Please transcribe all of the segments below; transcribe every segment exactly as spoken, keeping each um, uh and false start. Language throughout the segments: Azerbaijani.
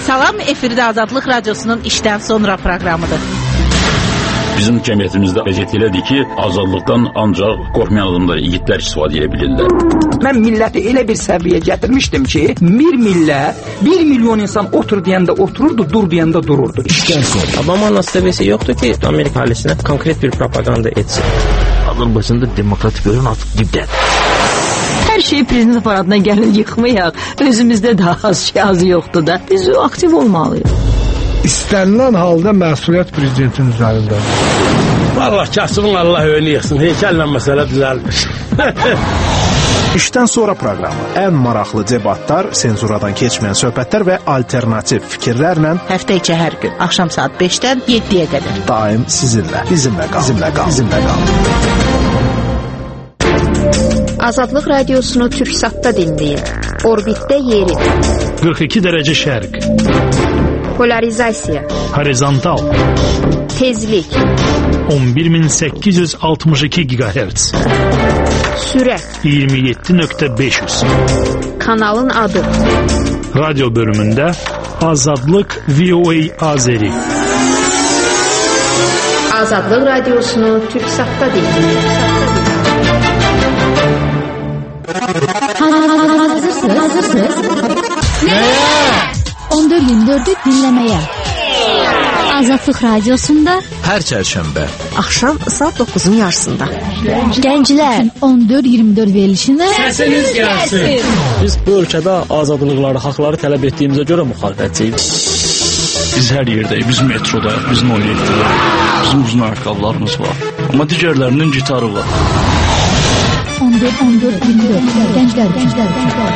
Salam, efirdə Azadlıq Radiosunun işdən sonra proqramıdır. Bizim cəmiyyətimizdə vəziyyət elədir ki, azadlıqdan ancaq qorxmayan adamlar, igidlər istifadə edə bilirlər. Mən milləti elə bir səviyyə gətirmişdim ki, bir millət, bir milyon insan otur deyəndə otururdu, dur deyəndə dururdu. İşdən sonra. Obama nasibesi yoxdur ki, Amerika ailəsinə konkret bir propaganda etsin. Azərbaycanda demokratik bölüm artıq dibdədir. Hər şey prezident aparatına gəlin yıxmayaq. Özümüzdə daha az şey az yoxdur da. Biz aktiv olmalıyıq. İstənilən halda məsuliyyət prezidentin üzərindədir. Vallahi kasıbın Allah öyle yıxsın. Heykəllə məsələ düzəlmiş. İşdən sonra proqramı. Ən maraqlı debatlar, senzuradan keçməyən söhbətlər və alternativ fikirlərlə həftə içi hər gün axşam saat beşdən yeddiyə qədər daim sizinlə, bizimlə qal, bizimlə qal, bizimlə qal. Azadlıq Radiosunu Türksatda dinləyin. Orbitdə yeri. qırx iki dərəcə şərq. Polarizasiya. Horizontal. Tezlik. on bir min səkkiz yüz altmış iki gigahertz. Sürət. iyirmi yeddi nöqtə beş yüz. Kanalın adı. Radyo bölümündə Azadlıq V O A Azeri. Azadlıq Radiosunu Türksatda dinləyin. Hazırsınız? Hazırsınız? Nəyə? on dörd iyirmi dördü dinləməyə. Azadlıq Radiosunda hər çərşənbə axşam saat doqquzun yarısında. Gənclər on dörd iyirmi dörd verilişində səsiniz gəlsin. Biz bu ölkədə azadlıqları, haqları tələb etdiyimizə görə müxalifətçiyik. Biz hər yerdəyik, biz metroda, biz Noyetdə, bizim uzun ayaqqabılarımız var. Amma digərlərinin gitarı var. on dörd on dörd iyirmi dörd Gənclər, gənclər, gənclər.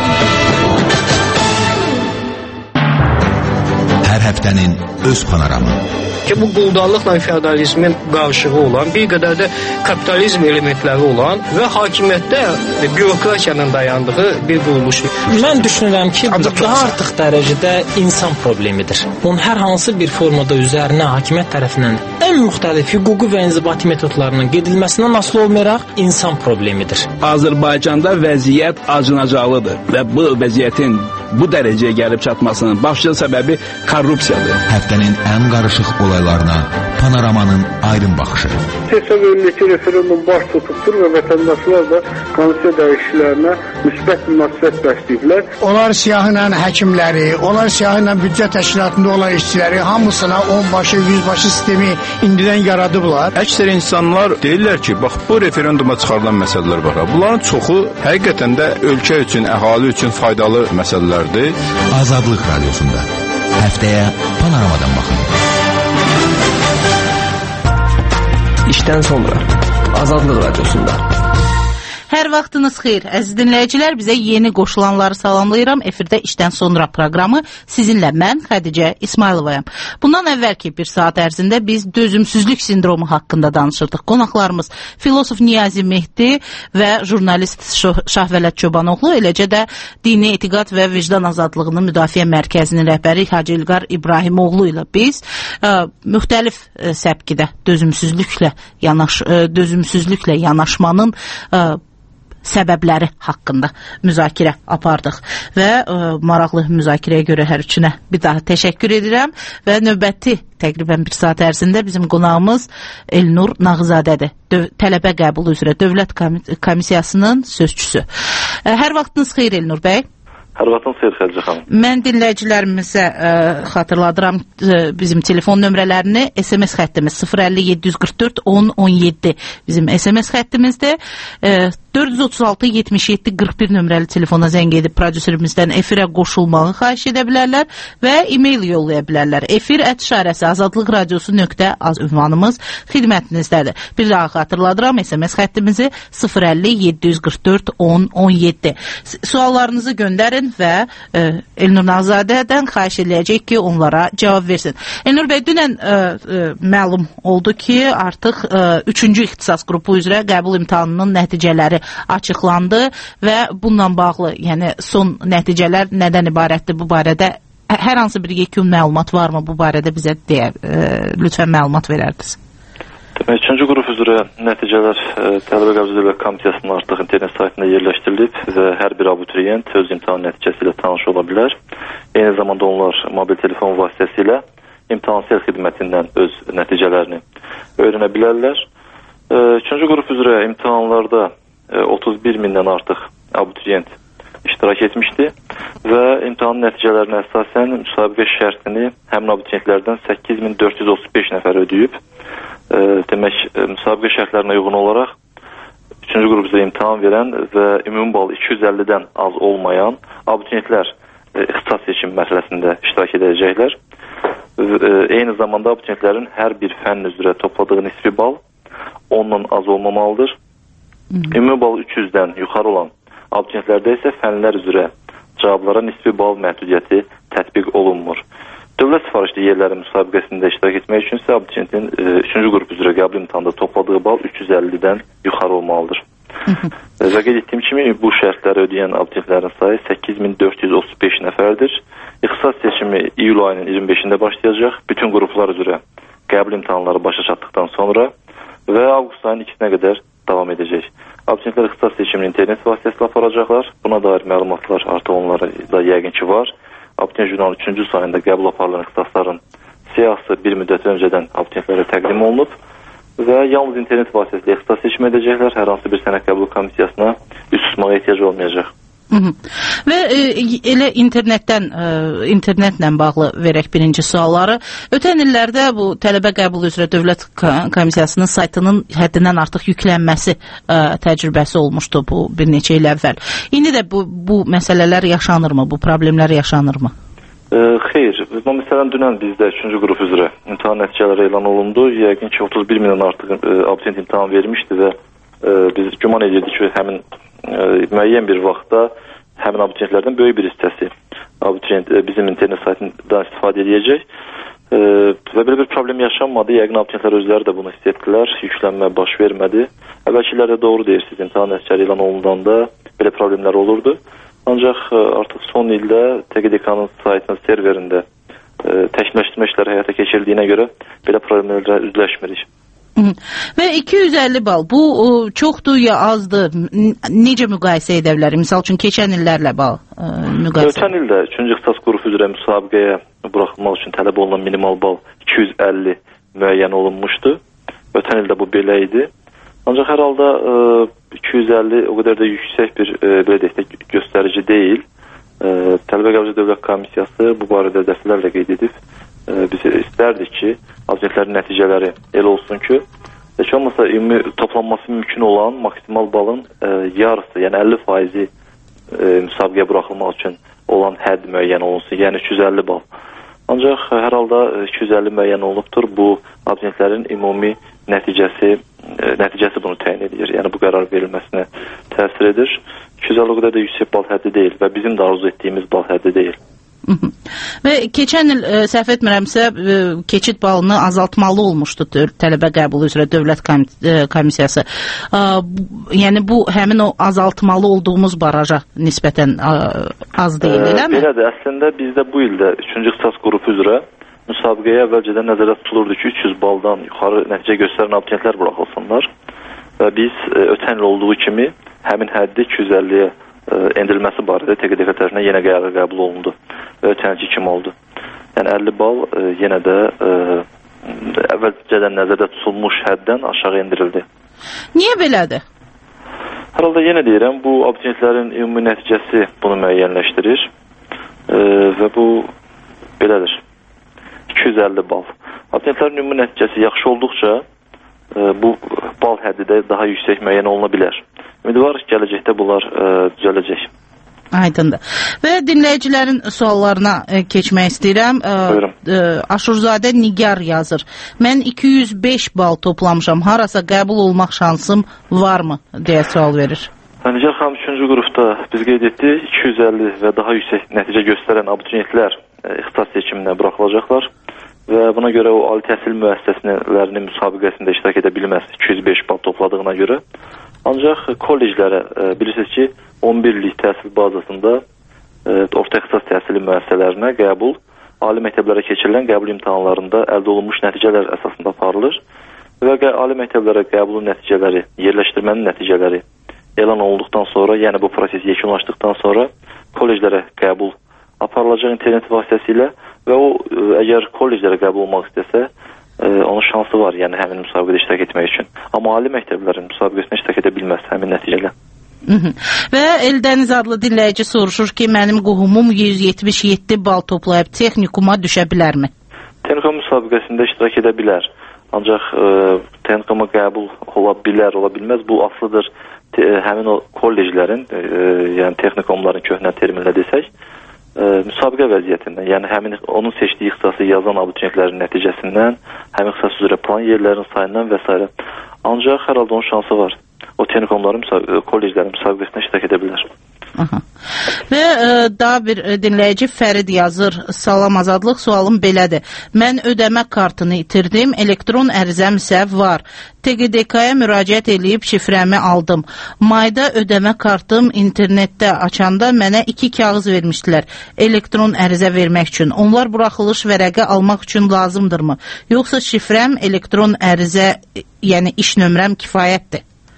Hər həftənin öz panoramı. Ki bu quldallıqla feodalizmin qarışığı olan, bir qədər də kapitalizm elementləri olan və hakimiyyətdə bürokratiyanın dayandığı bir quruluşdur. Mən düşünürəm ki, bu daha artıq dərəcədə insan problemidir. Bunun hər hansı bir formada üzərinə hakimiyyət tərəfindən ən müxtəlif hüquqi və inzibati metodlarının gedilməsindən asılı olmayaraq insan problemidir. Azərbaycanda vəziyyət acınacaqlıdır və bu vəziyyətin bu dərəcəyə gəlib çatmasının başlıca səbəbi korrupsiyadır. Həftənin ən qarışıq olaylarına Panoramanın aydın baxışı. Hesab edilir ki, referendum baş tutubdur və vətəndaşlar da konstitusiya dəyişikliklərinə müsbət münasibət bəsləyiblər. Onlar siyahıyla həkimləri, onlar siyahıyla büdcə təşkilatında olan işçiləri hamısına onbaşı, yüzbaşı sistemi indidən yaradıblar. Əksər insanlar deyirlər ki, bax bu referenduma çıxarılan məsələlər var. Bunların çoxu həqiqətən də ölkə üçün, əhali üçün faydalı məsələlərdir. Azadlıq Radiosunda həftəyə Panoramadan baxın. İşdən sonra Azadlıq Radiosunda. Hər vaxtınız xeyir. Əziz dinləyicilər, bizə yeni qoşulanları salamlayıram. Efirdə işdən sonra proqramı sizinlə mən, Xədicə İsmayılovayam. Bundan əvvəlki bir saat ərzində biz dözümsüzlük sindromu haqqında danışırdıq. Qonaqlarımız filosof Niyazi Mehdi və jurnalist Şahvələt Çobanoğlu, eləcə də Dini Etiqad və Vicdan Azadlığının Müdafiə Mərkəzinin rəhbəri Hacı İlqar İbrahimoğlu ilə biz ə, müxtəlif ə, səbkidə dözümsüzlüklə yanaş ə, dözümsüzlüklə yanaşmanın ə, səbəbləri haqqında müzakirə apardıq və ə, maraqlı müzakirəyə görə hər üçünə bir daha təşəkkür edirəm və növbəti təqribən bir saat ərzində bizim qonağımız Elnur Nağızadədir. Döv tələbə qəbulu üzrə Dövlət Komissiyasının sözçüsü. Ə, hər vaxtınız xeyir Elnur bəy. Hər vaxtınız xeyir Xədicə xanım. Mən dinləyicilərimizə ə, xatırladıram ə, bizim telefon nömrələrini. S M S xəttimiz sıfır əlli yeddi yüz qırx dörd on on yeddi bizim S M S xəttimizdir. Ə, dörd yüz otuz altı yetmiş yeddi qırx bir nömrəli telefona zəng edib prodüserimizdən efirə qoşulmağı xahiş edə bilərlər və e-mail yollaya bilərlər. Efir ət işarəsi azadlıq radiosu nöqtə az ünvanımız xidmətinizdədir. Bir daha xatırladıram S M S xəttimizi sıfır əlli yeddi yüz qırx dörd on on yeddi. Suallarınızı göndərin və e, Elnur Nağızadədən xahiş edəcək ki, onlara cavab versin. Elnur bəy, dünən e, e, məlum oldu ki, artıq e, üçüncü ixtisas qrupu üzrə qəbul imtahanının nəticələri açıqlandı və bununla bağlı, yəni son nəticələr nədən ibarətdir bu barədə? Hər hansı bir yekun məlumat varmı bu barədə bizə deyə, e, lütfən məlumat verərdiniz? Demək, üçüncü qrup üzrə nəticələr e, Tələbə Qəbul Dövlət Komissiyasının artıq internet saytında yerləşdirilib və hər bir abituriyent öz imtahan nəticəsi ilə tanış ola bilər. Eyni zamanda onlar mobil telefon vasitəsilə imtahan sel xidmətindən öz nəticələrini öyrənə bilərlər. E, üçüncü qrup üzrə imtahanlarda e, otuz bir mindən artıq abituriyent iştirak etmişdi və imtahan nəticələrinə əsasən müsabiqə şərtini həmin abituriyentlərdən səkkiz min dörd yüz otuz beş nəfər ödəyib. E, demək, e, müsabiqə şərtlərinə uyğun olaraq üçüncü qrup üzrə imtahan verən və ümumi bal iki yüz əllidən az olmayan abituriyentlər e, ixtisas seçim mərhələsində iştirak edəcəklər. E, eyni zamanda abituriyentlərin hər bir fənn üzrə topladığı nisbi bal ondan az olmamalıdır. Ümumi bal üç yüzdən yuxarı olan abituriyentlərdə isə fənlər üzrə cavablara nisbi bal məhdudiyyəti tətbiq olunmur. Dövlət sifarişli yerlərin müsabiqəsində iştirak etmək üçün isə abituriyentin üçüncü qrup üzrə qəbul imtahanda topladığı bal üç yüz əllidən yuxarı olmalıdır. Və qeyd etdiyim kimi bu şərtləri ödəyən abituriyentlərin sayı səkkiz min dörd yüz otuz beş nəfərdir. İxtisas seçimi iyul ayının iyirmi beşində başlayacaq. Bütün qruplar üzrə qəbul imtahanları başa çatdıqdan sonra və avqust ayının ikisinə qədər davam edəcək. Abituriyentlər ixtisas seçimini internet vasitəsilə aparacaqlar. Buna dair məlumatlar artıq onlara da yəqin ki var. Abituriyent jurnalı üçüncü sayında qəbul aparılan ixtisasların siyahısı bir müddət öncədən abituriyentlərə təqdim olunub və yalnız internet vasitəsilə ixtisas seçim edəcəklər. Hər hansı bir sənəd qəbul komissiyasına üst tutmağa ehtiyac olmayacaq. Hı -hı. Və e, elə internetdən e, internetlə bağlı verək birinci sualları. Ötən illərdə bu tələbə qəbulu üzrə Dövlət Komissiyasının saytının həddindən artıq yüklənməsi e, təcrübəsi olmuşdu bu bir neçə il əvvəl. İndi də bu bu məsələlər yaşanırmı? Bu problemlər yaşanırmı? E, xeyr, bu məsələn dünən bizdə üçüncü qrup üzrə imtahan nəticələri elan olundu. Yəqin ki otuz bir mindən artıq e, abituriyent imtahan vermişdi və e, biz güman edirdik ki həmin e, müəyyən bir vaxtda həmin abituriyentlərdən böyük bir hissəsi abituriyent e, bizim internet saytından istifadə edəcək e, və belə bir problem yaşanmadı. Yəqin abituriyentlər özləri də bunu hiss etdilər. Yüklənmə baş vermədi. Əvvəlkilərdə doğru deyirsiniz, imtahan nəticələri elan olunanda belə problemlər olurdu. Ancaq e, artıq son ildə T Q D K-nın saytının serverində e, təkmilləşdirmə işləri həyata keçirdiyinə görə belə problemlərlə üzləşmirik. Və iki yüz əlli bal bu o, çoxdur ya azdır? Necə müqayisə edə bilərik? Misal üçün keçən illərlə bal ə, müqayisə. Ötən ildə üçüncü ixtisas qrupu üzrə müsabiqəyə buraxılmaq üçün tələb olunan minimal bal iki yüz əlli müəyyən olunmuşdu. Ötən ildə bu belə idi. Ancaq hər halda ə, iki yüz əlli o qədər də yüksək bir ə, belə deyək də göstərici deyil. Ə, Tələbə Qəbul Dövlət Komissiyası bu barədə dəfələrlə qeyd edib. Ə, biz istərdik ki, abituriyentlərin nəticələri elə olsun ki, heç olmasa ümumi toplanması mümkün olan maksimal balın ə, yarısı, yəni əlli faizi ə, müsabiqəyə buraxılmaq üçün olan hədd müəyyən olunsun, yəni üç yüz əlli bal. Ancaq hər halda iki yüz əlli müəyyən olunubdur. Bu abituriyentlərin ümumi nəticəsi ə, nəticəsi bunu təyin edir. Yəni bu qərar verilməsinə təsir edir. iki yüz əlli o qədər də yüksək bal həddi deyil və bizim də arzu etdiyimiz bal həddi deyil. Və keçən il ə, səhv etmirəmsə ə, keçid balını azaltmalı olmuşdu tələbə qəbulu üzrə Dövlət Komissiyası. Ə, bu, yəni bu həmin o azaltmalı olduğumuz baraja nisbətən ə, az deyil, eləmi? Belədir. Əslində bizdə bu ildə üçüncü ixtisas qrupu üzrə müsabiqəyə əvvəlcədən nəzərdə tutulurdu ki, üç yüz baldan yuxarı nəticə göstərən abituriyentlər buraxılsınlar və biz ə, ötən il olduğu kimi həmin həddi iki yüz əlliyə endirilməsi barədə T Q D K tərəfindən yenə qərar qəbul olundu. Ötənki kimi oldu. Yəni əlli bal e, yenə də e, əvvəlcədən nəzərdə tutulmuş həddən aşağı endirildi. Niyə belədir? Hər halda yenə deyirəm, bu abituriyentlərin ümumi nəticəsi bunu müəyyənləşdirir e, və bu belədir. iki yüz əlli bal. Abituriyentlərin ümumi nəticəsi yaxşı olduqca e, bu bal həddi də daha yüksək müəyyən oluna bilər. Ümidvarıq gələcəkdə bunlar ə, düzələcək. Aydındır. Və dinləyicilərin suallarına ə, keçmək istəyirəm. Ə, ə, Aşurzadə Nigar yazır. Mən iki yüz beş bal toplamışam. Harasa qəbul olmaq şansım varmı? Deyə sual verir. Nigar xanım üçüncü qrupda biz qeyd etdik. iki yüz əlli və daha yüksək nəticə göstərən abituriyentlər ixtisas seçiminə buraxılacaqlar. Və buna görə o ali təhsil müəssisələrinin müsabiqəsində iştirak edə bilməz iki yüz beş bal topladığına görə. Ancaq kolleclərə e, bilirsiniz ki, on bir illik təhsil bazasında e, orta ixtisas təhsili müəssisələrinə qəbul ali məktəblərə keçirilən qəbul imtahanlarında əldə olunmuş nəticələr əsasında aparılır və ali məktəblərə qəbulun nəticələri, yerləşdirmənin nəticələri elan olunduqdan sonra, yəni bu proses yekunlaşdıqdan sonra kolleclərə qəbul aparılacaq internet vasitəsilə və o əgər kolleclərə qəbul olmaq istəsə, e, onun şansı var, yəni həmin müsabiqədə iştirak etmək üçün. Amma ali məktəblərin müsabiqəsində iştirak edə bilməz həmin nəticələ. Hı -hı. Və Eldəniz adlı dinləyici soruşur ki, mənim qohumum yüz yetmiş yeddi bal toplayıb texnikuma düşə bilərmi? Texnikum müsabiqəsində iştirak edə bilər. Ancaq e, texnikuma qəbul ola bilər, ola bilməz. Bu asılıdır te, həmin o kolleclərin, e, yəni texnikumların köhnə terminlə desək, e, müsabiqə vəziyyətindən, yəni həmin onun seçdiyi ixtisası yazan abituriyentlərin nəticəsindən, həmin ixtisas üzrə plan yerlərinin sayından və s. Ancaq hər halda onun şansı var. O texnikumların, kolleclərin müsabiqəsində iştirak edə bilər. Aha. Və e, daha bir e, dinləyici Fərid yazır. Salam Azadlıq, sualım belədir. Mən ödəmə kartını itirdim, elektron ərizəm isə var. T Q D K-ya müraciət edib şifrəmi aldım. Mayda ödəmə kartım internetdə açanda mənə iki kağız vermişdilər. Elektron ərizə vermək üçün. Onlar buraxılış vərəqə almaq üçün lazımdırmı? Yoxsa şifrəm, elektron ərizə, yəni iş nömrəm kifayətdir?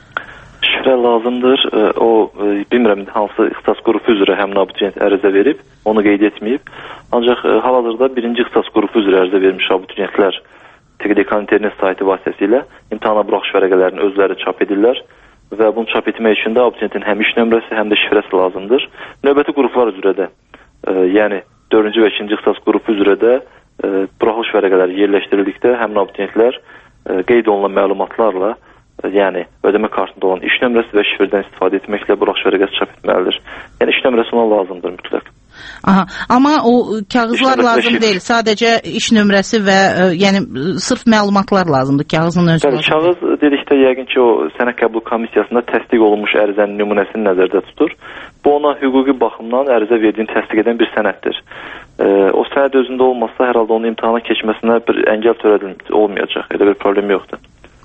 Şifrə lazımdır. O, bilmirəm, hansı ixtisas qrupu üzrə həmin abituriyent ərizə verib, onu qeyd etməyib. Ancaq hal-hazırda birinci ixtisas qrupu üzrə ərizə vermiş abituriyentlər T Q D K internet saytı vasitəsilə imtahana buraxış vərəqələrini özləri çap edirlər və bunu çap etmək üçün də abituriyentin həm iş nömrəsi, həm də şifrəsi lazımdır. Növbəti qruplar üzrə də, e, yəni dördüncü və ikinci ixtisas qrupu üzrə də e, buraxılış vərəqələri yerləşdirildikdə həmin abituriyentlər e, qeyd olunan məlumatlarla, e, yəni ödəmə kartında olan iş nömrəsi və şifrədən istifadə etməklə buraxılış vərəqəsi çap etməlidir. Yəni iş nömrəsi ona lazımdır mütləq. Aha, amma o kağızlar lazım şifr... deyil, sadəcə iş nömrəsi və ə, yəni sırf məlumatlar lazımdır kağızın özü. Bəli, kağız dedikdə yəqin ki o sənəd qəbul komissiyasında təsdiq olunmuş ərizənin nümunəsini nəzərdə tutur. Bu ona hüquqi baxımdan ərizə verdiyini təsdiq edən bir sənəddir. E, o sənəd özündə olmazsa hər halda onun imtahana keçməsinə bir əngəl törədilməyəcək, olmayacaq. Elə bir problem yoxdur.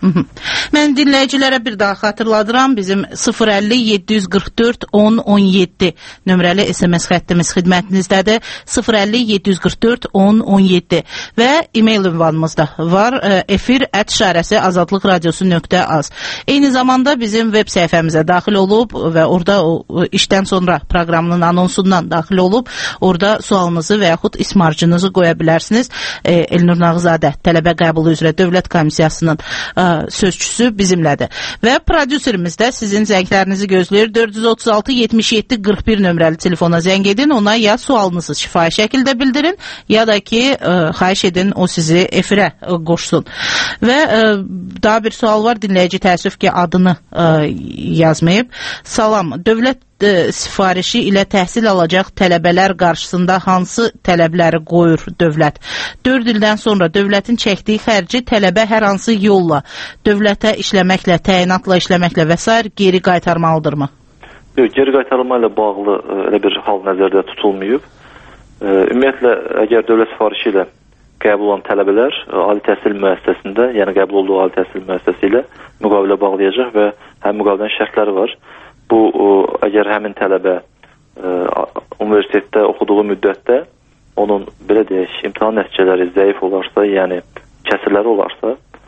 Mən dinləyicilərə bir daha xatırladıram, bizim sıfır əlli yeddi yüz qırx dörd on on yeddi nömrəli S M S xəttimiz xidmətinizdədir. sıfır əlli yeddi yüz qırx dörd on on yeddi və e-mail ünvanımızda var, efir ət işarəsi azadlıq radiosu nöqtə az. Eyni zamanda bizim web səhifəmizə daxil olub və orada o işdən sonra proqramının anonsundan daxil olub, orada sualınızı və yaxud ismarcınızı qoya bilərsiniz. E, Elnur Nağızadə tələbə qəbulu üzrə Dövlət Komissiyasının e, sözçüsü bizimlədir. Və prodüserimiz də sizin zənglərinizi gözləyir. dörd yüz otuz altı yetmiş yeddi qırx bir nömrəli telefona zəng edin. Ona ya sualınızı şifahi şəkildə bildirin, ya da ki, ə, xahiş edin o sizi efirə ə, qoşsun. Və ə, daha bir sual var. Dinləyici təəssüf ki, adını ə, yazmayıb. Salam, dövlət ə, sifarişi ilə təhsil alacaq tələbələr qarşısında hansı tələbləri qoyur dövlət? dörd ildən sonra dövlətin çəkdiyi xərci tələbə hər hansı yolla, dövlətə işləməklə, təyinatla işləməklə və s. geri qaytarmalıdırmı? Yox, geri qaytarılma ilə bağlı elə bir hal nəzərdə tutulmayıb. Ümumiyyətlə, əgər dövlət sifarişi ilə qəbul olan tələbələr ali təhsil müəssisəsində, yəni qəbul olduğu ali təhsil müəssisəsi ilə müqavilə bağlayacaq və həm müqavilənin şərtləri var. Bu, əgər həmin tələbə universitetdə oxuduğu müddətdə onun, belə deyək, imtahan nəticələri zəif olarsa, yəni kəsirləri olarsa,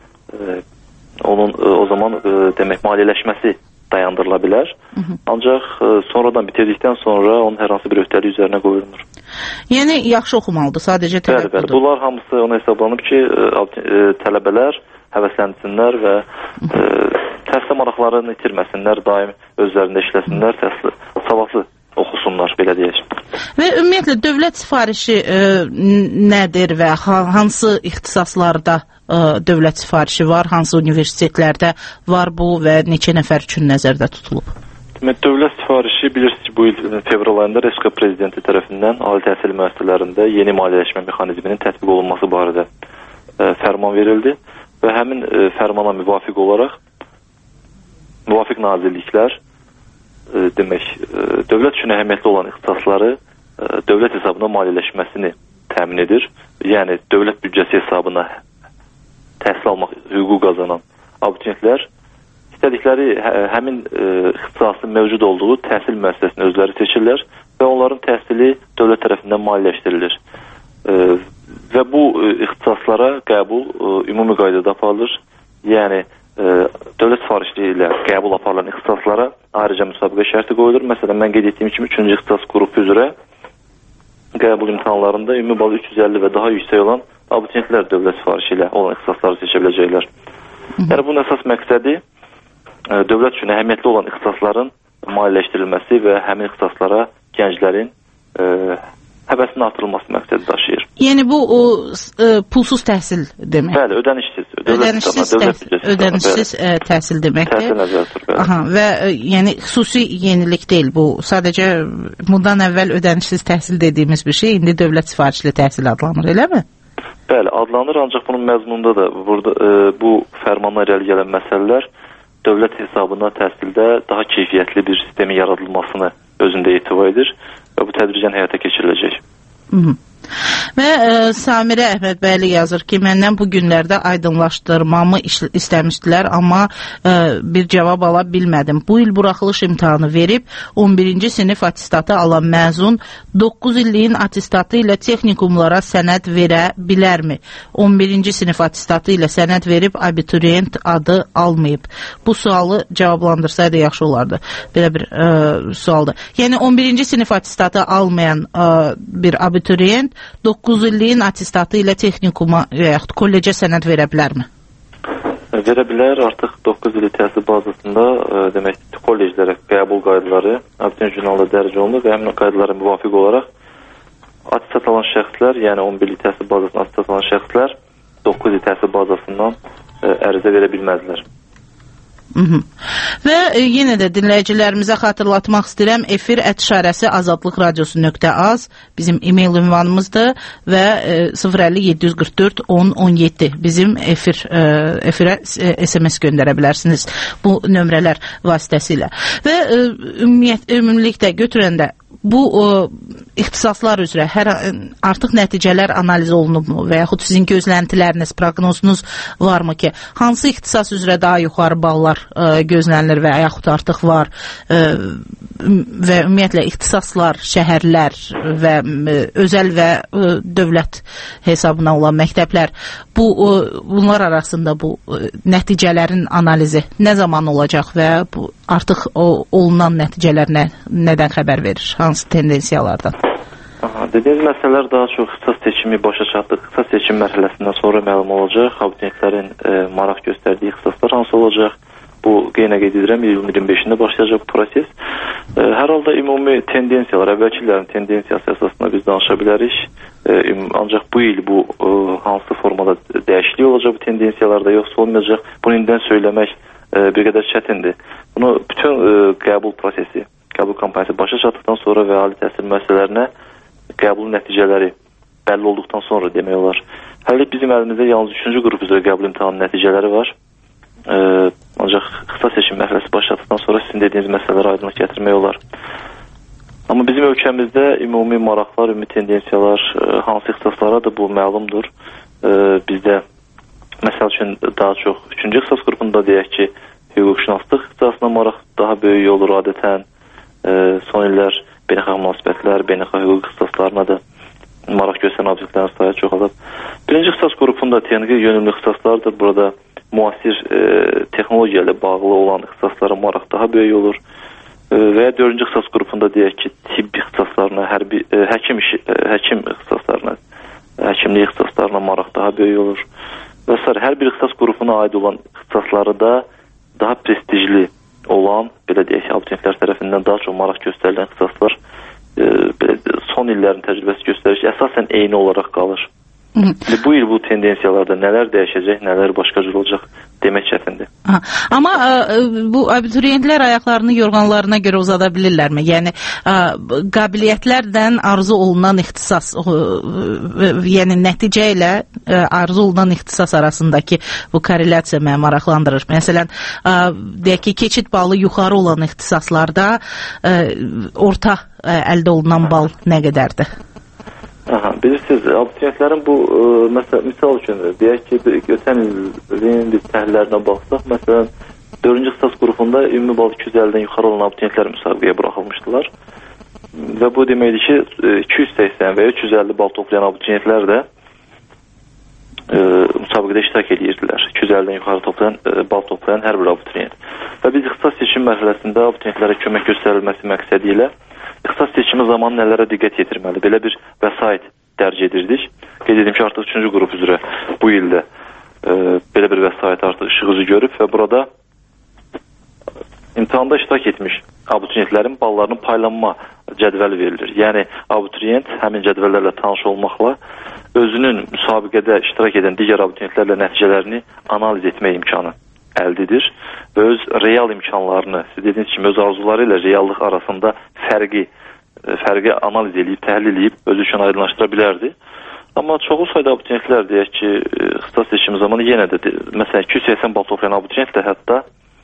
onun o zaman demək maliyyələşməsi dayandırıla bilər. Hı -hı. Ancaq sonradan bitirdikdən sonra onun hər hansı bir öhdəlik üzərinə qoyulmur. Yəni yaxşı oxumalıdır, sadəcə tələb budur. Bəli, bəli. Bunlar hamısı ona hesablanıb ki, tələbələr həvəslənsinlər və e, təhsil maraqlarını itirməsinlər, daim özlərində işləsinlər, təhsil savadlı oxusunlar, belə deyək. Və ümumiyyətlə dövlət sifarişi e, nədir və hansı ixtisaslarda e, dövlət sifarişi var, hansı universitetlərdə var bu və neçə nəfər üçün nəzərdə tutulub? Dövlət sifarişi bilirsiniz ki, bu il fevral ayında Respublika Prezidenti tərəfindən ali təhsil müəssisələrində yeni maliyyələşmə mexanizminin tətbiq olunması barədə e, fərman verildi və həmin e, fərmana müvafiq olaraq müvafiq nazirliklər e, demək e, dövlət üçün əhəmiyyətli olan ixtisasları e, dövlət hesabına maliyyələşməsini təmin edir. Yəni dövlət büdcəsi hesabına təhsil almaq hüququ qazanan abituriyentlər istədikləri hə, həmin e, ixtisasın mövcud olduğu təhsil müəssisəsini özləri seçirlər və onların təhsili dövlət tərəfindən maliyyələşdirilir. E, və bu e, ixtisaslara qəbul e, ümumi qaydada aparılır. yəni e, dövlət sifarişli ilə qəbul aparılan ixtisaslara ayrıca müsabiqə şərti qoyulur. Məsələn, mən qeyd etdiyim kimi üçüncü ixtisas qrupu üzrə qəbul imtahanlarında ümumi balı üç yüz əlli və daha yüksək olan abituriyentlər dövlət sifarişi ilə olan ixtisasları seçə biləcəklər. Yəni bunun əsas məqsədi e, dövlət üçün əhəmiyyətli olan ixtisasların maliyyələşdirilməsi və həmin ixtisaslara gənclərin e, həvəsinin artırılması məqsədi daşıyır. Yəni bu o e, pulsuz təhsil demək. Bəli, ödənişsiz. Ödənişsiz təhsil, ödənişsiz e, təhsil deməkdir. Təhsil nəzərdə tutulur. Aha, və e, yəni xüsusi yenilik deyil bu. Sadəcə bundan əvvəl ödənişsiz təhsil dediyimiz bir şey indi dövlət sifarişli təhsil adlanır, eləmi? Bəli, adlanır, ancaq bunun məzmununda da burada e, bu fərmanla irəli gələn məsələlər dövlət hesabına təhsildə daha keyfiyyətli bir sistemin yaradılmasını özündə etibar edir və bu tədricən həyata keçiriləcək. Hı -hı. Və e, Samirə Əhmədbəyli yazır ki, məndən bu günlərdə aydınlaşdırmamı istəmişdilər, amma e, bir cavab ala bilmədim. Bu il buraxılış imtahanı verib on birinci sinif atistatı alan məzun doqquz illiyin atistatı ilə texnikumlara sənəd verə bilərmi? on birinci sinif atistatı ilə sənəd verib abituriyent adı almayıb. Bu sualı cavablandırsaydı yaxşı olardı. Belə bir e, sualdır. Yəni on birinci sinif atistatı almayan e, bir abituriyent doqquz illiyin atistatı ilə texnikuma və yaxud kollecə sənəd verə bilərmi? Verə bilər. Artıq doqquz illik təhsil bazasında e, demək kolleclərə qəbul qaydaları abituriyent jurnalında dərc olunur və həmin qaydalara müvafiq olaraq atistat alan şəxslər, yəni on bir illik təhsil bazasında atistat alan şəxslər doqquz illik təhsil bazasından e, ərizə verə bilməzlər. Hı -hı. Və e, yenə də dinləyicilərimizə xatırlatmaq istəyirəm, efir ətişarəsi azadlıq radiosu nöqtə az bizim e-mail ünvanımızdır və e, sıfır əlli yeddi yüz qırx dörd on on yeddi bizim efir e, efirə e, S M S göndərə bilərsiniz bu nömrələr vasitəsilə. Və e, ümumiyyət, ümumilikdə götürəndə bu o, ixtisaslar üzrə hər artıq nəticələr analiz olunubmu və yaxud sizin gözləntiləriniz, proqnozunuz varmı ki, hansı ixtisas üzrə daha yuxarı ballar ə, gözlənilir və yaxud artıq var ə, və ümumiyyətlə ixtisaslar, şəhərlər və ə, özəl və ə, dövlət hesabına olan məktəblər bu ə, bunlar arasında bu ə, nəticələrin analizi nə zaman olacaq və bu artıq o, olunan nəticələr nə, nədən xəbər verir? Hansı tendensiyalardan? Aha, dediyiniz məsələlər daha çox ixtisas seçimi başa çatdıq. İxtisas seçim mərhələsindən sonra məlum olacaq. Abituriyentlərin e, maraq göstərdiyi ixtisaslar hansı olacaq? Bu yenə qeyd edirəm, iyulun iyirmi beşində başlayacaq bu proses. E, hər halda ümumi tendensiyalar, əvvəlki illərin tendensiyası əsasında biz danışa bilərik. E, ancaq bu il bu e, hansı formada dəyişiklik olacaq bu tendensiyalarda yoxsa olmayacaq? Bunu indidən söyləmək e, bir qədər çətindir. Bunu bütün e, qəbul prosesi, qəbul kampaniyası başa çatdıqdan sonra və ali təhsil müəssisələrinə qəbul nəticələri bəlli olduqdan sonra demək olar. Hələ bizim əlimizdə yalnız üçüncü qrup üzrə qəbul imtahanı nəticələri var. E, ancaq ixtisas seçim mərhələsi başladıqdan sonra sizin dediyiniz məsələləri aydınlıq gətirmək olar. Amma bizim ölkəmizdə ümumi maraqlar, ümumi tendensiyalar e, hansı ixtisaslara da bu məlumdur. E, bizdə məsəl üçün daha çox üçüncü ixtisas qrupunda deyək ki, hüquqşünaslıq ixtisasına maraq daha böyük olur adətən. E, son illər beynəlxalq münasibətlər, beynəlxalq hüquq ixtisaslarına da maraq göstərən obyektlərin sayı çoxalıb. Birinci ixtisas qrupunda texniki yönümlü ixtisaslardır. Burada müasir e, texnologiya ilə bağlı olan ixtisaslara maraq daha böyük olur. E, və dördüncü ixtisas qrupunda deyək ki, tibb ixtisaslarına, hərbi, e, həkim, işi, e, həkim ixtisaslarına, həkimlik ixtisaslarına maraq daha böyük olur. Və sonra hər bir ixtisas qrupuna aid olan ixtisasları da daha prestijli olan, belə deyək, abituriyentlər tərəfindən daha çox maraq göstərilən ixtisaslar e, belə, son illərin təcrübəsi göstərir ki, əsasən eyni olaraq qalır. Bu il bu tendensiyalarda nələr dəyişəcək, nələr başqa cür olacaq demək çətindir. Ha, amma ə, bu abituriyentlər ayaqlarını yorğanlarına görə uzada bilirlərmi? Yəni ə, qabiliyyətlərdən arzu olunan ixtisas, ə, yəni nəticə ilə ə, arzu olunan ixtisas arasındakı bu korrelyasiya məni maraqlandırır. Məsələn, ə, deyək ki, keçid balı yuxarı olan ixtisaslarda ə, orta ə, əldə olunan bal nə qədərdir? Aha, bilirsiniz, abituriyentlərin bu ə, məsəl, misal üçün deyək ki, ötən ilin biz təhlillərinə baxsaq, məsələn, dördüncü ixtisas qrupunda ümumi bal iki yüz əllidən yuxarı olan abituriyentlər müsabiqəyə buraxılmışdılar. Və bu deməkdir ki, iki yüz səksən və üç yüz əlli bal toplayan abituriyentlər də ə, müsabiqəyə müsabiqədə iştirak edirdilər. iki yüz əllidən yuxarı toplayan, e, bal toplayan hər bir abituriyent. Və biz ixtisas seçim mərhələsində abituriyentlərə kömək göstərilməsi məqsədi ilə ixtisas seçimi zamanı nələrə diqqət yetirməli, belə bir vəsait dərc edirdik. Qeyd edim ki, artıq üçüncü qrup üzrə bu ildə e, belə bir vəsait artıq işıq üzü görüb və burada imtahanda iştirak etmiş abituriyentlərin ballarının paylanma cədvəli verilir. Yəni, abituriyent həmin cədvəllərlə tanış olmaqla özünün müsabiqədə iştirak edən digər abituriyentlərlə nəticələrini analiz etmək imkanı əldə edir və öz real imkanlarını, siz dediyiniz kimi öz arzuları ilə reallıq arasında fərqi, fərqi analiz edib, təhlil edib, özü üçün aydınlaşdıra bilərdi. Amma çoxu sayda abituriyentlər deyək ki, ixtisas seçimi zamanı yenə də, məsələn, iki yüz səksən bal toplayan abituriyent də hətta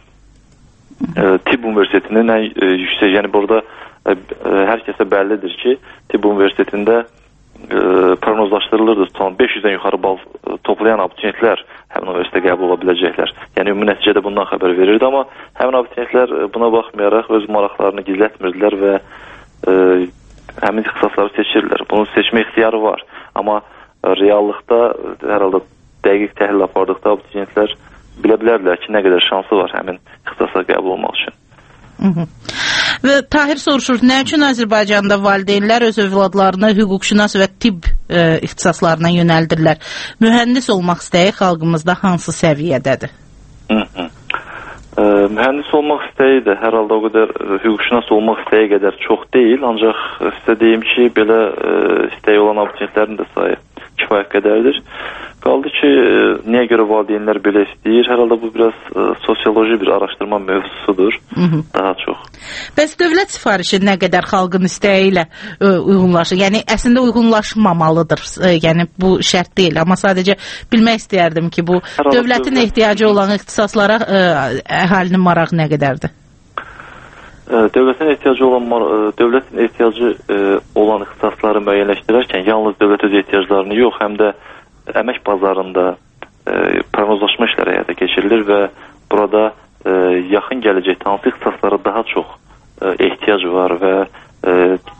e, Tibb Universitetinin ən e, yüksək, yəni burada e, hər kəsə bəllidir ki, Tibb Universitetində e, proqnozlaşdırılırdı, beş yüzdən yuxarı bal e, toplayan abituriyentlər həmin universitetə qəbul ola biləcəklər. Yəni, ümumi nəticədə bundan xəbər verirdi, amma həmin abituriyentlər buna baxmayaraq öz maraqlarını gizlətmirdilər və e, həmin ixtisasları seçirlər. Bunun seçmə ixtiyarı var. Amma reallıqda, hər halda dəqiq təhlil apardıqda abituriyentlər bilə bilərlər ki, nə qədər şansı var həmin ixtisasa qəbul olmaq üçün. Hı -hı. Və Tahir soruşur, nə üçün Azərbaycanda valideynlər öz övladlarını hüquqşünas və tibb e, ixtisaslarına yönəldirlər? Mühəndis olmaq istəyi xalqımızda hansı səviyyədədir? Hı -hı. E, mühəndis olmaq istəyi də hər halda o qədər e, hüquqşünas olmaq istəyi qədər çox deyil, ancaq sizə deyim ki, belə e, istəyi olan abituriyentlərin də sayı kifayət qədərdir. Qaldı ki, e, niyə görə valideynlər belə istəyir? Hər halda bu biraz e, sosioloji bir araşdırma mövzusudur. Hı -hı. Daha çox. Bəs dövlət sifarişi nə qədər xalqın istəyi ilə e, uyğunlaşır? Yəni, əslində uyğunlaşmamalıdır. E, yəni, bu şərt deyil. Amma sadəcə bilmək istəyərdim ki, bu dövlətin dövlət... ehtiyacı olan ixtisaslara e, əhalinin marağı nə qədərdir? E, dövlətin ehtiyacı olan dövlətin ehtiyacı e, olan ixtisasları müəyyənləşdirərkən yalnız dövlət öz ehtiyaclarını yox, həm də əmək bazarında e, proqnozlaşma işləri həyata keçirilir və burada e, yaxın gələcəkdə hansı ixtisaslara daha çox e, ehtiyac var və e,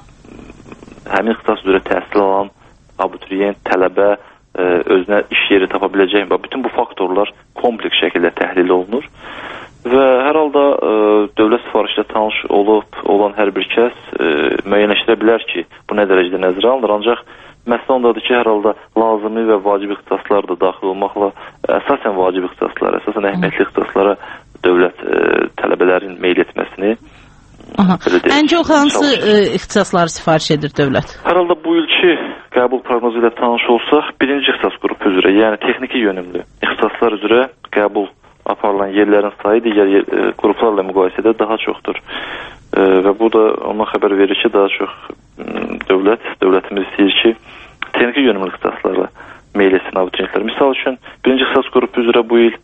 həmin ixtisas üzrə təhsil alan abituriyent, tələbə e, özünə iş yeri tapa biləcək və bütün bu faktorlar kompleks şəkildə təhlil olunur və hər halda e, dövlət sifarişlə tanış olub olan hər bir kəs e, müəyyənləşdirə bilər ki, bu nə dərəcədə nəzərə alınır, ancaq məsələ ondadır ki, hər halda lazımi və vacib ixtisaslar da daxil olmaqla əsasən vacib ixtisaslara, əsasən əhəmiyyətli ixtisaslara dövlət e, tələbələrin meyl etməsini ən çox hansı e, ixtisasları sifariş edir dövlət? Hər halda bu ilki qəbul proqnozu ilə tanış olsaq, birinci ixtisas qrupu üzrə, yəni texniki yönümlü ixtisaslar üzrə qəbul aparılan yerlərin sayı digər yer, e, qruplarla müqayisədə daha çoxdur. E, və bu da ondan xəbər verir ki, daha çox dövlət, dövlətimiz istəyir ki, texniki yönümlü ixtisaslarla meyl etsin abituriyentlər. Misal üçün, birinci ixtisas qrupu üzrə bu il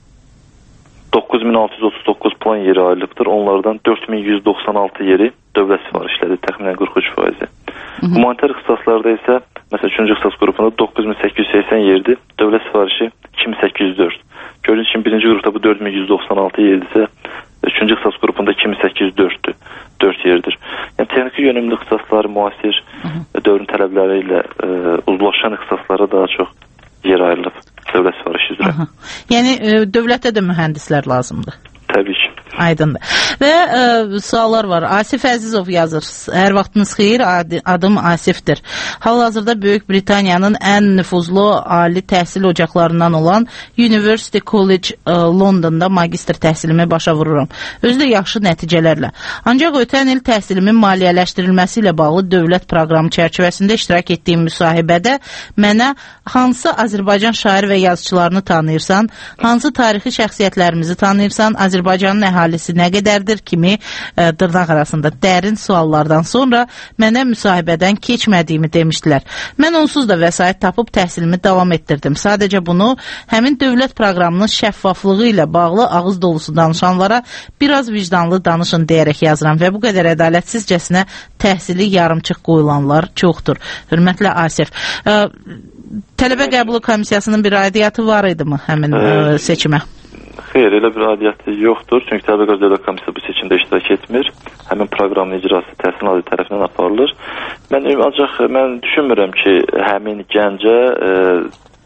doqquz min altı yüz otuz doqquz plan yeri ayrılıbdır. Onlardan dörd min yüz doxsan altı yeri dövlət sifarişlədir, təxminən qırx üç faizi. Humanitar ixtisaslarda isə, məsələn, üçüncü ixtisas qrupunda doqquz min səkkiz yüz səksən yerdir, dövlət sifarişi iki min səkkiz yüz dörd. Gördüyünüz kimi birinci qrupda bu dörd min yüz doxsan altı yerdirsə, üçüncü ixtisas qrupunda iki min səkkiz yüz dörddür. dörd yerdir. Yəni, texniki yönümlü ixtisaslar, müasir dövrün tələbləri ilə e, uzlaşan ixtisaslara daha çox yer ayrılıb dövlət sifarişi üzrə. Aha. Yəni, e, dövlətdə də mühəndislər lazımdır. Təbii ki. Aydındır. Və e, suallar var. Asif Əzizov yazır. Hər vaxtınız xeyir, adım Asifdir. Hal-hazırda Böyük Britaniyanın ən nüfuzlu ali təhsil ocaqlarından olan University College e, Londonda magistr təhsilimi başa vururam. Özü də yaxşı nəticələrlə. Ancaq ötən il təhsilimin maliyyələşdirilməsi ilə bağlı dövlət proqramı çərçivəsində iştirak etdiyim müsahibədə mənə hansı Azərbaycan şair və yazıçılarını tanıyırsan, hansı tarixi şəxsiyyətlərimizi tanıyırsan, Azərbaycanın əhalisi nə qədərdir kimi e, dırnaq arasında dərin suallardan sonra mənə müsahibədən keçmədiyimi demişdilər. Mən onsuz da vəsait tapıb təhsilimi davam etdirdim. Sadəcə bunu həmin dövlət proqramının şəffaflığı ilə bağlı ağız dolusu danışanlara biraz vicdanlı danışın deyərək yazıram və bu qədər ədalətsizcəsinə təhsili yarımçıq qoyulanlar çoxdur. Hörmətli Asif, e, tələbə qəbulu komissiyasının bir aidiyyatı var idi mi həmin e, seçimə? Xeyr, elə bir aidiyyatı yoxdur. Çünki Tələbə Qəbul Dövlət Komissiyası bu seçimdə iştirak etmir. Həmin proqramın icrası Təhsil Nazirliyi tərəfindən aparılır. Mən ancaq mən düşünmürəm ki, həmin gəncə e, o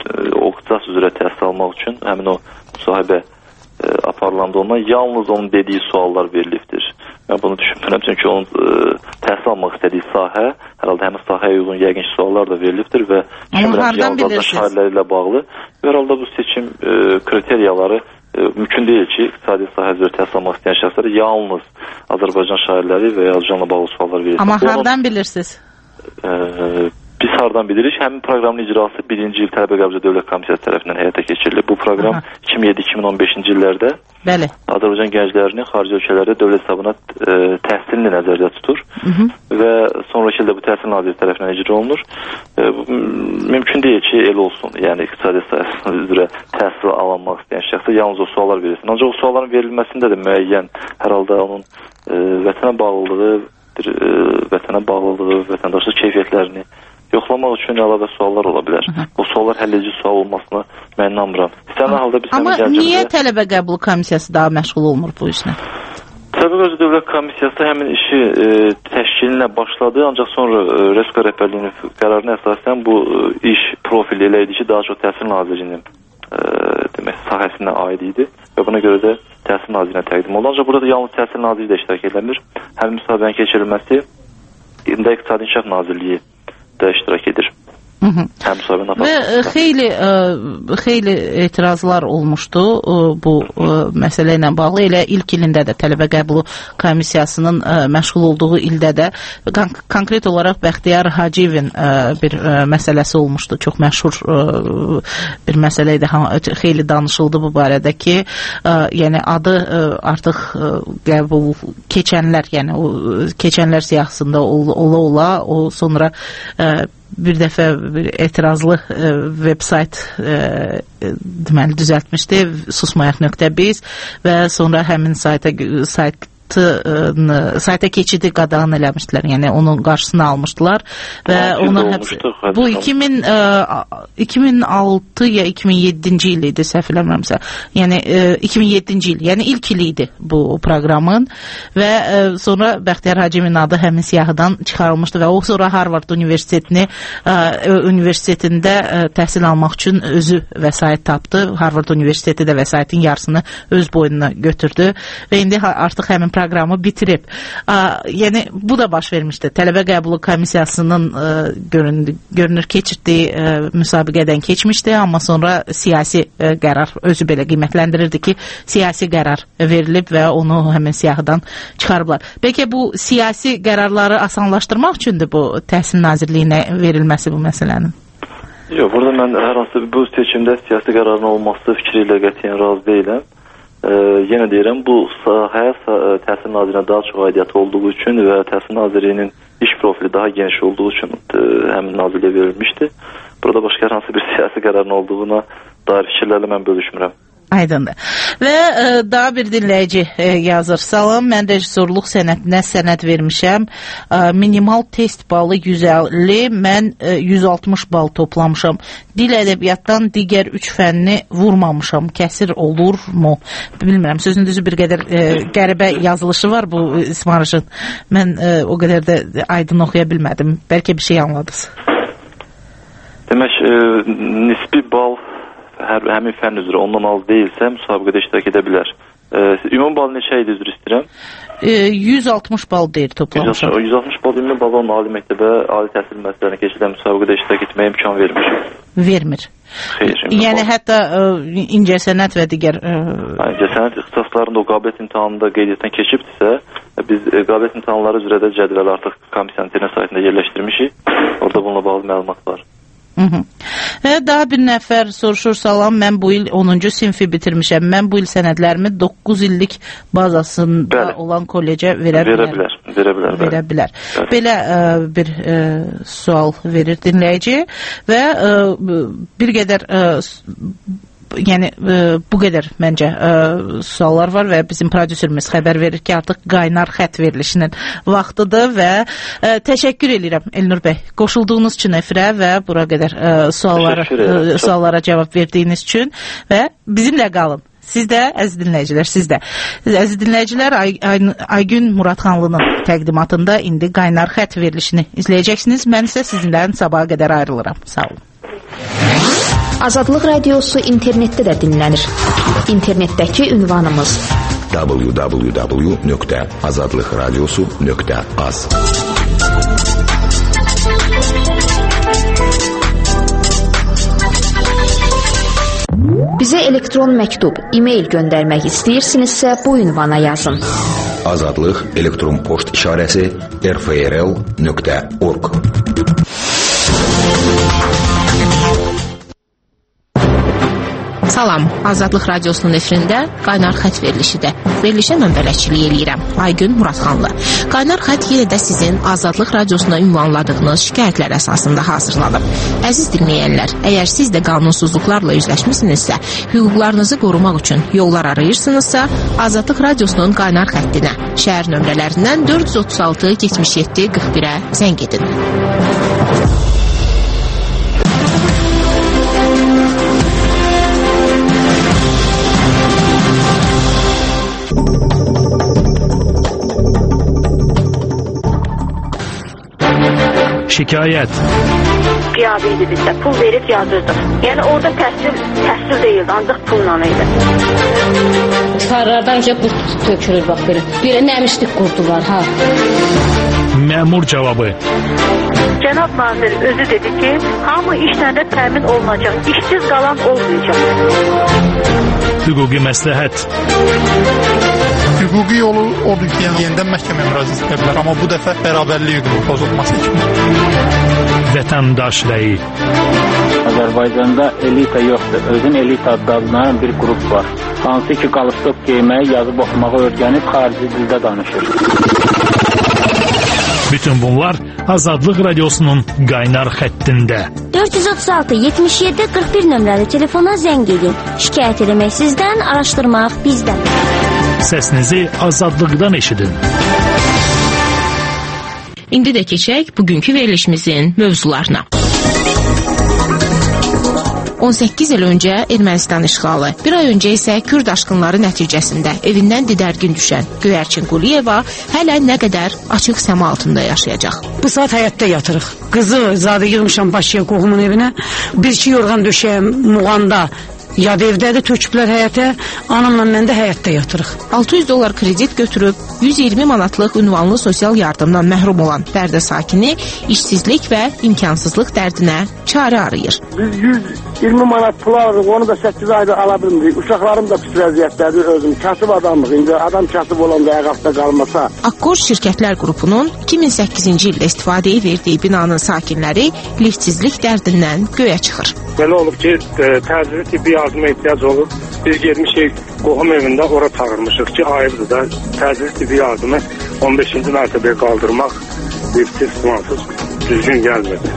o ixtisas üzrə təhsil almaq üçün həmin o müsahibə e, aparılanda ondan yalnız onun dediyi suallar verilibdir. Mən bunu düşünmürəm, çünki onun e, təhsil almaq istədiyi sahə, hər halda həmin sahəyə uyğun yəqin suallar da verilibdir və düşünmürəm ki, yalnız şairləri ilə bağlı və hər halda bu seçim e, kriteriyaları e, mümkün deyil ki, iqtisadi sahə üzrə təhsil almaq istəyən şəxslərə yalnız Azərbaycan şairləri və ya Azərbaycanla bağlı suallar verilsin. Amma hardan bilirsiniz? E, Biz hardan bilirik? Həmin proqramın icrası birinci il Tələbə Qəbul Dövlət Komissiyası tərəfindən həyata keçirilir. Bu proqram Aha. iki min yeddi iki min on beşinci illərdə Bəli. Azərbaycan gənclərini xarici ölkələrdə dövlət hesabına e, təhsilini nəzərdə tutur Hı -hı. və sonraki ildə bu Təhsil Naziri tərəfindən icra olunur. E, mümkün deyil ki, el olsun. Yəni iqtisadi sahəsi üzrə təhsil alınmaq istəyən şəxsə yalnız o suallar verilsin. Ancaq o sualların verilməsində də müəyyən hər halda onun e, vətənə bağlılığı, e, vətənə bağlılığı, vətəndaşlıq keyfiyyətlərini yoxlamaq üçün əlavə suallar ola bilər. Hı -hı. O suallar həlledici sual olmasına mən inanmıram. İstənilən halda biz Amma niyə Tələbə Qəbul Komissiyası daha məşğul olmur bu işlə? Tələbə Qəbul Dövlət Komissiyası həmin işi e, təşkilinə başladı, ancaq sonra e, Respublika rəhbərliyinin qərarına əsasən bu e, iş profili elə idi ki, daha çox Təhsil Nazirliyinin e, demək sahəsinə aid idi və buna görə də Təhsil Nazirinə təqdim oldu. Ancaq burada yalnız Təhsil Naziri də iştirak edilir. Həmin müsahibənin keçirilməsi İndi İqtisadi İnkişaf Nazirliyi də iştirak edir. Hı -hı. Həm və xeyli ə, xeyli etirazlar olmuşdu ə, bu ə, məsələ ilə bağlı. Elə ilk ilində də Tələbə Qəbulu Komissiyasının ə, məşğul olduğu ildə də kon konkret olaraq Bəxtiyar Hacıyevin ə, bir ə, məsələsi olmuşdu. Çox məşhur ə, bir məsələ idi. Xeyli danışıldı bu barədə ki, ə, yəni adı ə, artıq ə, qəbul keçənlər, yəni o keçənlər siyahısında ola ola o sonra ə, bir dəfə bir etirazlı e, veb-sayt e, deməli düzəltmişdi, susmayaq nöqtə biz və sonra həmin sayta sayt sayta keçidi qadağan eləmişdilər. Yəni onun qarşısını almışdılar və onu həbs bu iki min altı ya iki min yeddinci il idi, səhv eləmirəmsə. Yəni iki min yeddinci il, yəni ilk il idi bu proqramın və sonra Bəxtiyar Hacıyevin adı həmin siyahıdan çıxarılmışdı və o sonra Harvard Universitetini universitetində təhsil almaq üçün özü vəsait tapdı. Harvard Universiteti də vəsaitin yarısını öz boynuna götürdü və indi artıq həmin proqramı bitirib. A, yəni bu da baş vermişdi. Tələbə Qəbulu Komissiyasının ə, görünür, görünür keçirdiyi ə, müsabiqədən keçmişdi, amma sonra siyasi ə, qərar özü belə qiymətləndirirdi ki, siyasi qərar verilib və onu həmin siyahıdan çıxarıblar. Bəlkə bu siyasi qərarları asanlaşdırmaq üçündür bu Təhsil Nazirliyinə verilməsi bu məsələnin? Yox, burada mən hər hansı bu seçimdə siyasi qərarın olması fikri ilə qətiyyən razı deyiləm. Ee, yenə deyirəm, bu sahəyə Təhsil Nazirinə daha çox aidiyyəti olduğu üçün və Təhsil Nazirliyinin iş profili daha geniş olduğu üçün e, həmin nazirliyə verilmişdi. Burada başqa hər hansı bir siyasi qərarın olduğuna dair fikirlərlə mən bölüşmürəm. Aydındır. Və e, daha bir dinləyici e, yazır. Salam, mən rejissorluq sənətinə sənəd vermişəm. E, minimal test balı yüz əlli, mən e, yüz altmış bal toplamışam. Dil ədəbiyyatdan digər üç fənni vurmamışam. Kəsir olurmu? Bilmirəm, sözün düzü bir qədər e, qəribə yazılışı var bu İsmarışın. Mən e, o qədər də aydın oxuya bilmədim. Bəlkə bir şey anladınız. Demək, e, nisbi bal hər həmin fənn üzrə ondan az deyilsə, müsabiqədə iştirak edə bilər. E, ümumi bal neçə idi, üzr istəyirəm? E, yüz altmış bal deyir toplamışam. yüz altmış bal ümumi bal olan ali məktəbə, ali təhsil müəssisələrinə keçirilən müsabiqədə iştirak etməyə imkan vermir. Vermir. Xeyr. Yəni bal. Hətta ə, incəsənət və digər ə... incəsənət ixtisaslarında o qabiliyyət imtahanında qeydiyyatdan keçibdirsə, biz ə, qabiliyyət imtahanları üzrə də cədvəl artıq komissiyanın internet saytında yerləşdirmişik. Orada bununla bağlı məlumat var. Hı -hı. Və daha bir nəfər soruşur, salam, mən bu il onuncu sinfi bitirmişəm. Mən bu il sənədlərimi doqquz illik bazasında bəli. Olan kollecə verə bilər. Verə bilər. Verə bilər. Verə bilər. Bəli. Belə ə, bir ə, sual verir dinləyici və ə, bir qədər ə, yəni e, bu qədər məncə e, suallar var və bizim prodüserimiz xəbər verir ki, artıq qaynar xət verilişinin vaxtıdır və e, təşəkkür edirəm Elnur bəy qoşulduğunuz üçün efirə və bura qədər e, suallara e, suallara cavab verdiyiniz üçün və bizimlə qalın. Siz də, əziz dinləyicilər, siz də. Əziz dinləyicilər, Ay, Ay, Aygün Muradxanlının təqdimatında indi qaynar xət verilişini izləyəcəksiniz. Mən isə sizinlə sabaha qədər ayrılıram. Sağ olun. Azadlıq Radiosu internetdə də dinlənir. İnternetdəki ünvanımız w w w nöqtə azadlıq radiosu nöqtə az. Bizə elektron məktub, e-mail göndərmək istəyirsinizsə bu ünvana yazın. Azadlıq elektron poçt işarəsi r f r l nöqtə org. Salam, Azadlıq Radiosunun efirində Qaynar Xət verilişidir. Verilişə mən bələdçilik eləyirəm, Aygün Muradxanlı. Qaynar Xət yenə də sizin Azadlıq Radiosuna ünvanladığınız şikayətlər əsasında hazırlanıb. Əziz dinləyənlər, əgər siz də qanunsuzluqlarla üzləşmisinizsə, hüquqlarınızı qorumaq üçün yollar arayırsınızsa, Azadlıq Radiosunun Qaynar Xəttinə, şəhər nömrələrindən dörd yüz otuz altı yetmiş yeddi qırx birə zəng edin. Şikayət. Qiyabi idi bizdə, pul verib yazırdıq. Yəni orada təhsil, təhsil deyildi, ancaq pulla idi. Divarlardan önce qurt tökülür bax belə. Belə nəmişlik qurdular ha. Məmur cavabı. Cənab nazir özü dedi ki, hamı işlərdə təmin olunacaq, işsiz qalan olmayacaq. Hüquqi məsləhət. Hüquqi yolu odur ki, yəni yenidən məhkəməyə müraciət edə bilər, amma bu dəfə bərabərlik hüququnun pozulması üçün. Vətəndaş rəyi. Azərbaycanda elita yoxdur. Özün elita adlanan bir qrup var. Hansı ki, qalstok geyməyi, yazıb oxumağı öyrənib xarici dildə danışır. Bütün bunlar Azadlıq Radiosunun Qaynar Xəttində. dörd yüz otuz altı yetmiş yeddi qırx bir nömrəli telefona zəng edin. Şikayət eləmək sizdən, araşdırmaq bizdən. Səsinizi azadlıqdan eşidin. İndi də keçək bugünkü verilişimizin mövzularına. on səkkiz il öncə Ermənistan işğalı, bir ay öncə isə Kürd aşqınları nəticəsində evindən didərgin düşən Göyərçin Quliyeva hələ nə qədər açıq səma altında yaşayacaq. Bu saat həyətdə yatırıq. Qızı zadı yığmışam Başıya qohumun evinə. Bir iki yorğan döşəyəm Muğanda. Yad evdədir, töküblər həyətə, anamla mən də həyətdə yatırıq. altı yüz dollar kredit götürüb, yüz iyirmi manatlıq ünvanlı sosial yardımdan məhrum olan Bərdə sakini işsizlik və imkansızlıq dərdinə çarə arayır. Biz yüz iyirmi manat pul alırıq, onu da səkkiz ayda ala bilmirik. Uşaqlarım da pis vəziyyətdədir özüm. Kasıb adamlıq, indi adam kasıb olanda ayaqda qalmasa. Akkor Şirkətlər Qrupunun iki min səkkizinci ildə istifadəyə verdiyi binanın sakinləri liftsizlik dərdindən göyə çıxır. Belə olub ki, təcili tibbi yardıma ehtiyac olur. Biz gelmişik qohum evində ora çağırmışıq ki, ayıbdır da təcili tibbi yardımı on beşinci mərtəbəyə qaldırmaq liftsiz, plansız düzgün gəlmirdi.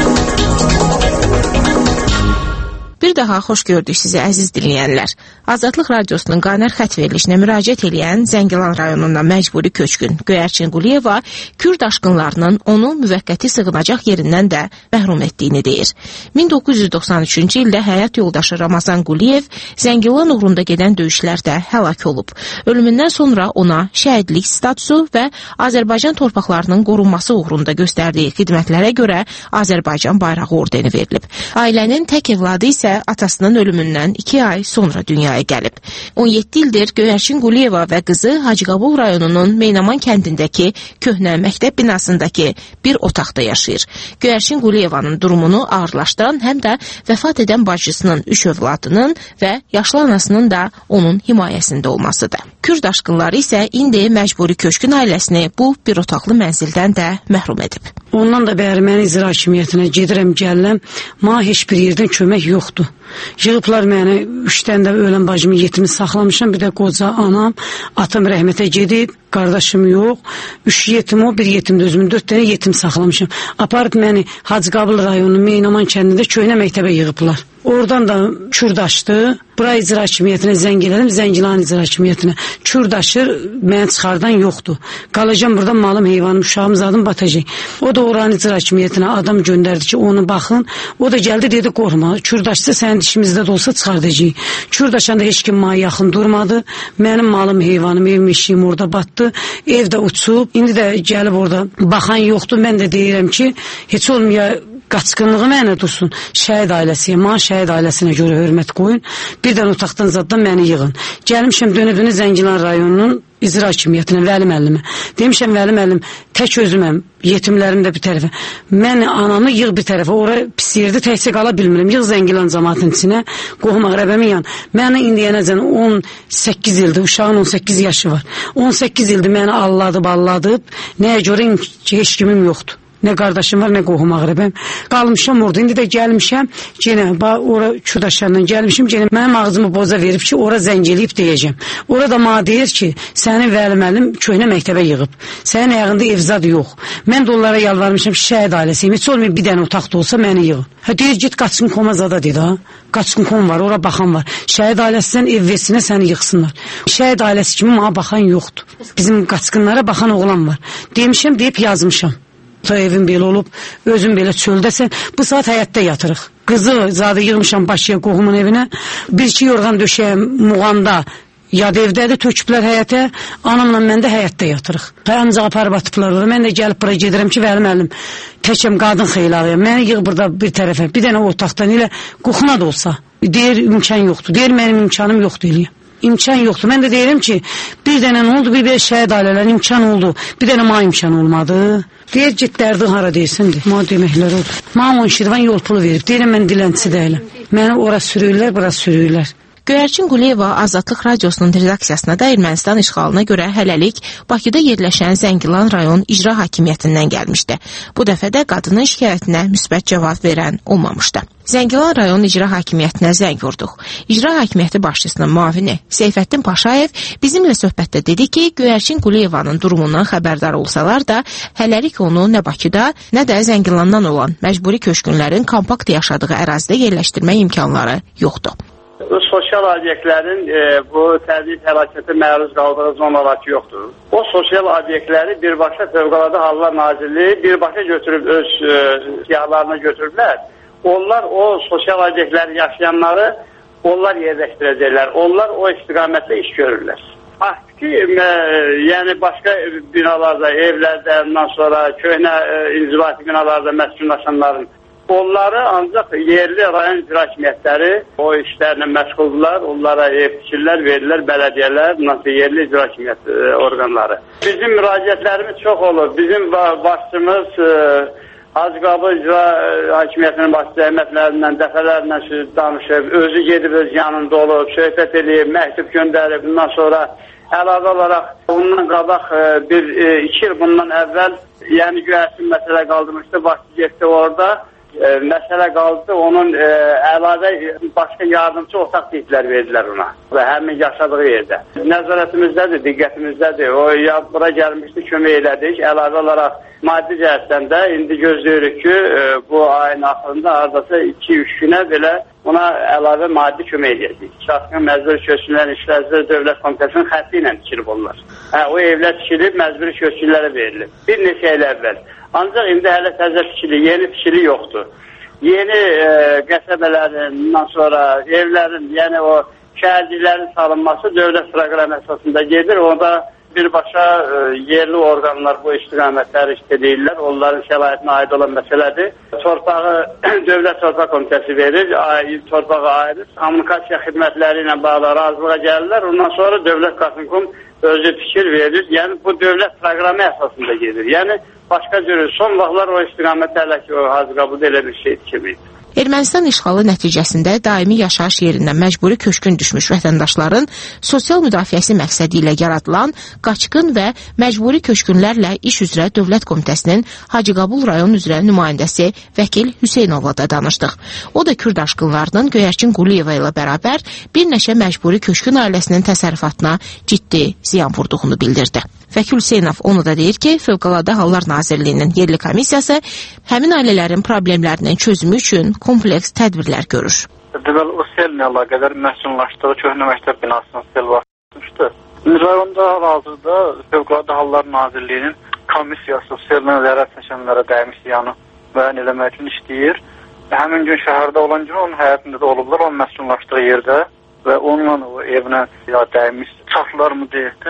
Bir daha xoş gördük sizi əziz dinləyənlər. Azadlıq Radiosunun Qaynar Xət verilişinə müraciət edən Zəngilan rayonundan məcburi köçkün Göyərçin Quliyeva Kürd aşqınlarının onu müvəqqəti sığınacaq yerindən də məhrum etdiyini deyir. min doqquz yüz doxsan üçüncü ildə həyat yoldaşı Ramazan Quliyev Zəngilan uğrunda gedən döyüşlərdə həlak olub. Ölümündən sonra ona şəhidlik statusu və Azərbaycan torpaqlarının qorunması uğrunda göstərdiyi xidmətlərə görə Azərbaycan bayrağı ordeni verilib. Ailənin tək evladı isə atasının ölümündən iki ay sonra dünyaya gəlib. on yeddi ildir Göyərçin Quliyeva və qızı Hacıqabul rayonunun Meynaman kəndindəki köhnə məktəb binasındakı bir otaqda yaşayır. Göyərçin Quliyevanın durumunu ağırlaşdıran həm də vəfat edən bacısının üç övladının və yaşlı anasının da onun himayəsində olmasıdır. Kürd aşqınları isə indi məcburi köçkün ailəsini bu bir otaqlı mənzildən də məhrum edib. Ondan da bəri mən icra hakimiyyətinə gedirəm, gəlirəm. Mənə heç bir yerdən kömək yoxdur. Yığıblar məni, üç dənə də ölən bacımı yetimi saxlamışam, bir də qoca anam, atam rəhmətə gedib, qardaşım yox, üç yetim o, bir yetim də özümün, dörd dənə yetim saxlamışam. Aparıb məni Hacıqabul rayonu Meynaman kəndində köhnə məktəbə yığıblar. Oradan da Kürdaşdı. Bura icra hakimiyyətinə zəng elədim, Zəngilan icra hakimiyyətinə. Kürdaşır, məni çıxardan yoxdur. Qalacam burada, malım, heyvanım, uşağım, zadım batacaq. O da oranın icra hakimiyyətinə adam göndərdi ki, onu baxın. O da gəldi, dedi, qorxma. Kürdaşsa sənin dişimizdə də olsa çıxardacaq. Kürdaşanda heç kim mənə yaxın durmadı. Mənim malım, heyvanım, evim, işim orada batdı. Ev də uçub. İndi də gəlib orada baxan yoxdur. Mən də deyirəm ki, heç olmaya qaçqınlığı mənə dursun. Şəhid ailəsiyə, mən şəhid ailəsinə görə hörmət qoyun. Bir dənə otaqdan zaddan məni yığın. Gəlmişəm dönə-dönə Zəngilan rayonunun icra hakimiyyətinə, Vəli müəllimə. Demişəm Vəli müəllim, tək özüməm, yetimlərim də bir tərəfə. Mən anamı yığ bir tərəfə, ora pis yerdə təkcə qala bilmirəm. Yığ Zəngilan cəmaatının içinə, qohum əqrəbəmin yan. Mənə indiyənəcən on səkkiz ildir, uşağın on səkkiz yaşı var. on səkkiz ildir məni alladıb, alladıb. Nəyə görə ki, heç kimim yoxdur. Nə qardaşım var, nə qohum ağrıbəm. Qalmışam orada, indi də gəlmişəm, yenə, ora Küdaşlarla gəlmişim, yenə mənim ağzımı boza verib ki, ora zəng eləyib deyəcəm. Orada mənə deyir ki, sənin Vəli müəllim köhnə məktəbə yığıb. Sənin ayağında evzad yox. Mən də onlara yalvarmışam, şəhid ailəsiyim, heç olmayıb bir dənə otaqda olsa məni yığın. Hə, deyir, git qaçqın koma zada deyir, ha. Qaçqın kom var, ora baxan var. Şəhid ailəsindən ev versinə səni yıxsınlar. Şəhid ailəsi kimi mənə baxan yoxdur. Bizim qaçqınlara baxan oğlan var. Demişəm, deyib yazmışam. Evim belə olub, özüm belə çöldəsən, bu saat həyətdə yatırıq. Qızı zadı yığmışam başıya qohumun evinə, bir-iki yorğan döşəyəm muğanda, yad evdədir, töküblər həyətə, anamla mən də həyətdə yatırıq. Ancaq aparıb atıblar orada, mən də gəlib buraya gedirəm ki, Vəli müəllim, təkəm qadın xeyli arayam, məni yığ burada bir tərəfə, bir dənə otaqdan elə qoxuna da olsa, deyir imkan yoxdur, deyir mənim imkanım yoxdur eləyəm. İmkan yoxdur. Mən də deyirəm ki, bir dənə nə oldu, bir belə şəhid ailələr imkan oldu, bir dənə ma imkan olmadı. Deyir, git dərdin hara deyirsindir. Ma deməklər odur. Ma on şirvan yol pulu verib. Deyirəm, mən dilənçisi deyiləm. Məni ora sürüyürlər, bura sürüyürlər. Göyərçin Quliyeva Azadlıq Radiosunun redaksiyasına da Ermənistan işğalına görə hələlik Bakıda yerləşən Zəngilan rayon icra hakimiyyətindən gəlmişdi. Bu dəfə də qadının şikayətinə müsbət cavab verən olmamışdı. Zəngilan rayon icra hakimiyyətinə zəng vurduq. İcra hakimiyyəti başçısının müavini Seyfəddin Paşayev bizimlə söhbətdə dedi ki, Göyərçin Quliyevanın durumundan xəbərdar olsalar da, hələlik onu nə Bakıda, nə də Zəngilandan olan məcburi köçkünlərin kompakt yaşadığı ərazidə yerləşdirmək imkanları yoxdur. Bu sosial obyektlərin e, bu təbii fəlakətə məruz qaldığı zonalar yoxdur. O sosial obyektləri birbaşa Fövqəladə Hallar Nazirliyi birbaşa götürüb öz e, siyahlarına götürüblər. Onlar o sosial obyektləri yaşayanları onlar yerləşdirəcəklər. Onlar o istiqamətdə iş görürlər. Faktiki, e, yəni başqa binalarda, evlərdə, ondan sonra köhnə e, inzibati binalarda məskunlaşanların onları ancaq yerli rayon icra hakimiyyətləri o işlərlə məşğuldurlar, onlara ev tikirlər, verirlər bələdiyyələr, nasıl yerli icra hakimiyyət orqanları. Bizim müraciətlərimiz çox olur. Bizim başçımız Hacıqabul icra hakimiyyətinin başçı əhmədlərindən dəfələrlə danışıb, özü gedib öz yanında olub, söhbət edib, məktub göndərib, bundan sonra əlavə olaraq bundan qabaq bir iki il bundan əvvəl yəni Göyərçin məsələ qaldırmışdı, başçı getdi orada. E, məsələ qaldı, onun e, əlavə başqa yardımcı otaq tiyitlər verdilər ona və həmin yaşadığı yerdə. Nəzarətimizdədir, diqqətimizdədir. O ya bura gəlmişdi, kömək elədik. Əlavə olaraq maddi cəhətdən də indi gözləyirik ki, e, bu ayın axırında hardasa iki üç günə belə ona əlavə maddi kömək edəcək. Çaxqın məcburi köçkünlərin işləzləri Dövlət Komitəsinin xətti ilə tikilib onlar. Hə, o evlər tikilib, məcburi köçkünlərə verilib. Bir neçə il əvvəl. Ancaq indi hələ təzə tikili, yeni tikili yoxdur. Yeni e, qəsəbələrin, ondan sonra evlərin, yəni o şəhərciklərin salınması dövlət proqramı əsasında gedir. Orada birbaşa e, yerli orqanlar bu istiqamətləri istəyirlər. Onların şəraitinə aid olan məsələdir. Torpağı Dövlət Torpaq Komitəsi verir, ay, torpağı ayırır. Kommunikasiya xidmətləri ilə bağlı razılığa gəlirlər. Ondan sonra Dövlət Qasınqum özü fikir verir. Yəni bu dövlət proqramı əsasında gedir. Yəni başqa cürü son vaxtlar o istiqamətdə hələ ki o Hacıqabul elə bir şey tikilməyib. Ermənistan işğalı nəticəsində daimi yaşayış yerindən məcburi köçkün düşmüş vətəndaşların sosial müdafiəsi məqsədi ilə yaradılan qaçqın və məcburi köçkünlərlə iş üzrə Dövlət Komitəsinin Hacıqabul rayon üzrə nümayəndəsi Vəkil Hüseynovla da danışdıq. O da Kürd aşqınlarının Göyərçin Quliyeva ilə bərabər bir neçə məcburi köçkün ailəsinin təsərrüfatına ciddi ziyan vurduğunu bildirdi. Vəkil Hüseynov onu da deyir ki, Fövqəladə Hallar Nazirliyinin yerli komissiyası həmin ailələrin problemlərinin çözümü üçün kompleks tədbirlər görür. Deməli, o sellə əlaqədar məskunlaşdığı köhnə məktəb binasının sel vaxtmışdı. Rayonda hal-hazırda Fövqəladə Hallar Nazirliyinin komissiyası sellə zərər çəkənlərə dəymiş ziyanı müəyyən eləmək üçün işləyir. Həmin gün şəhərdə olan gün onun həyatında da olublar, onun məskunlaşdığı yerdə və onunla o evinə ya dəymiş çatlar mı deyildi.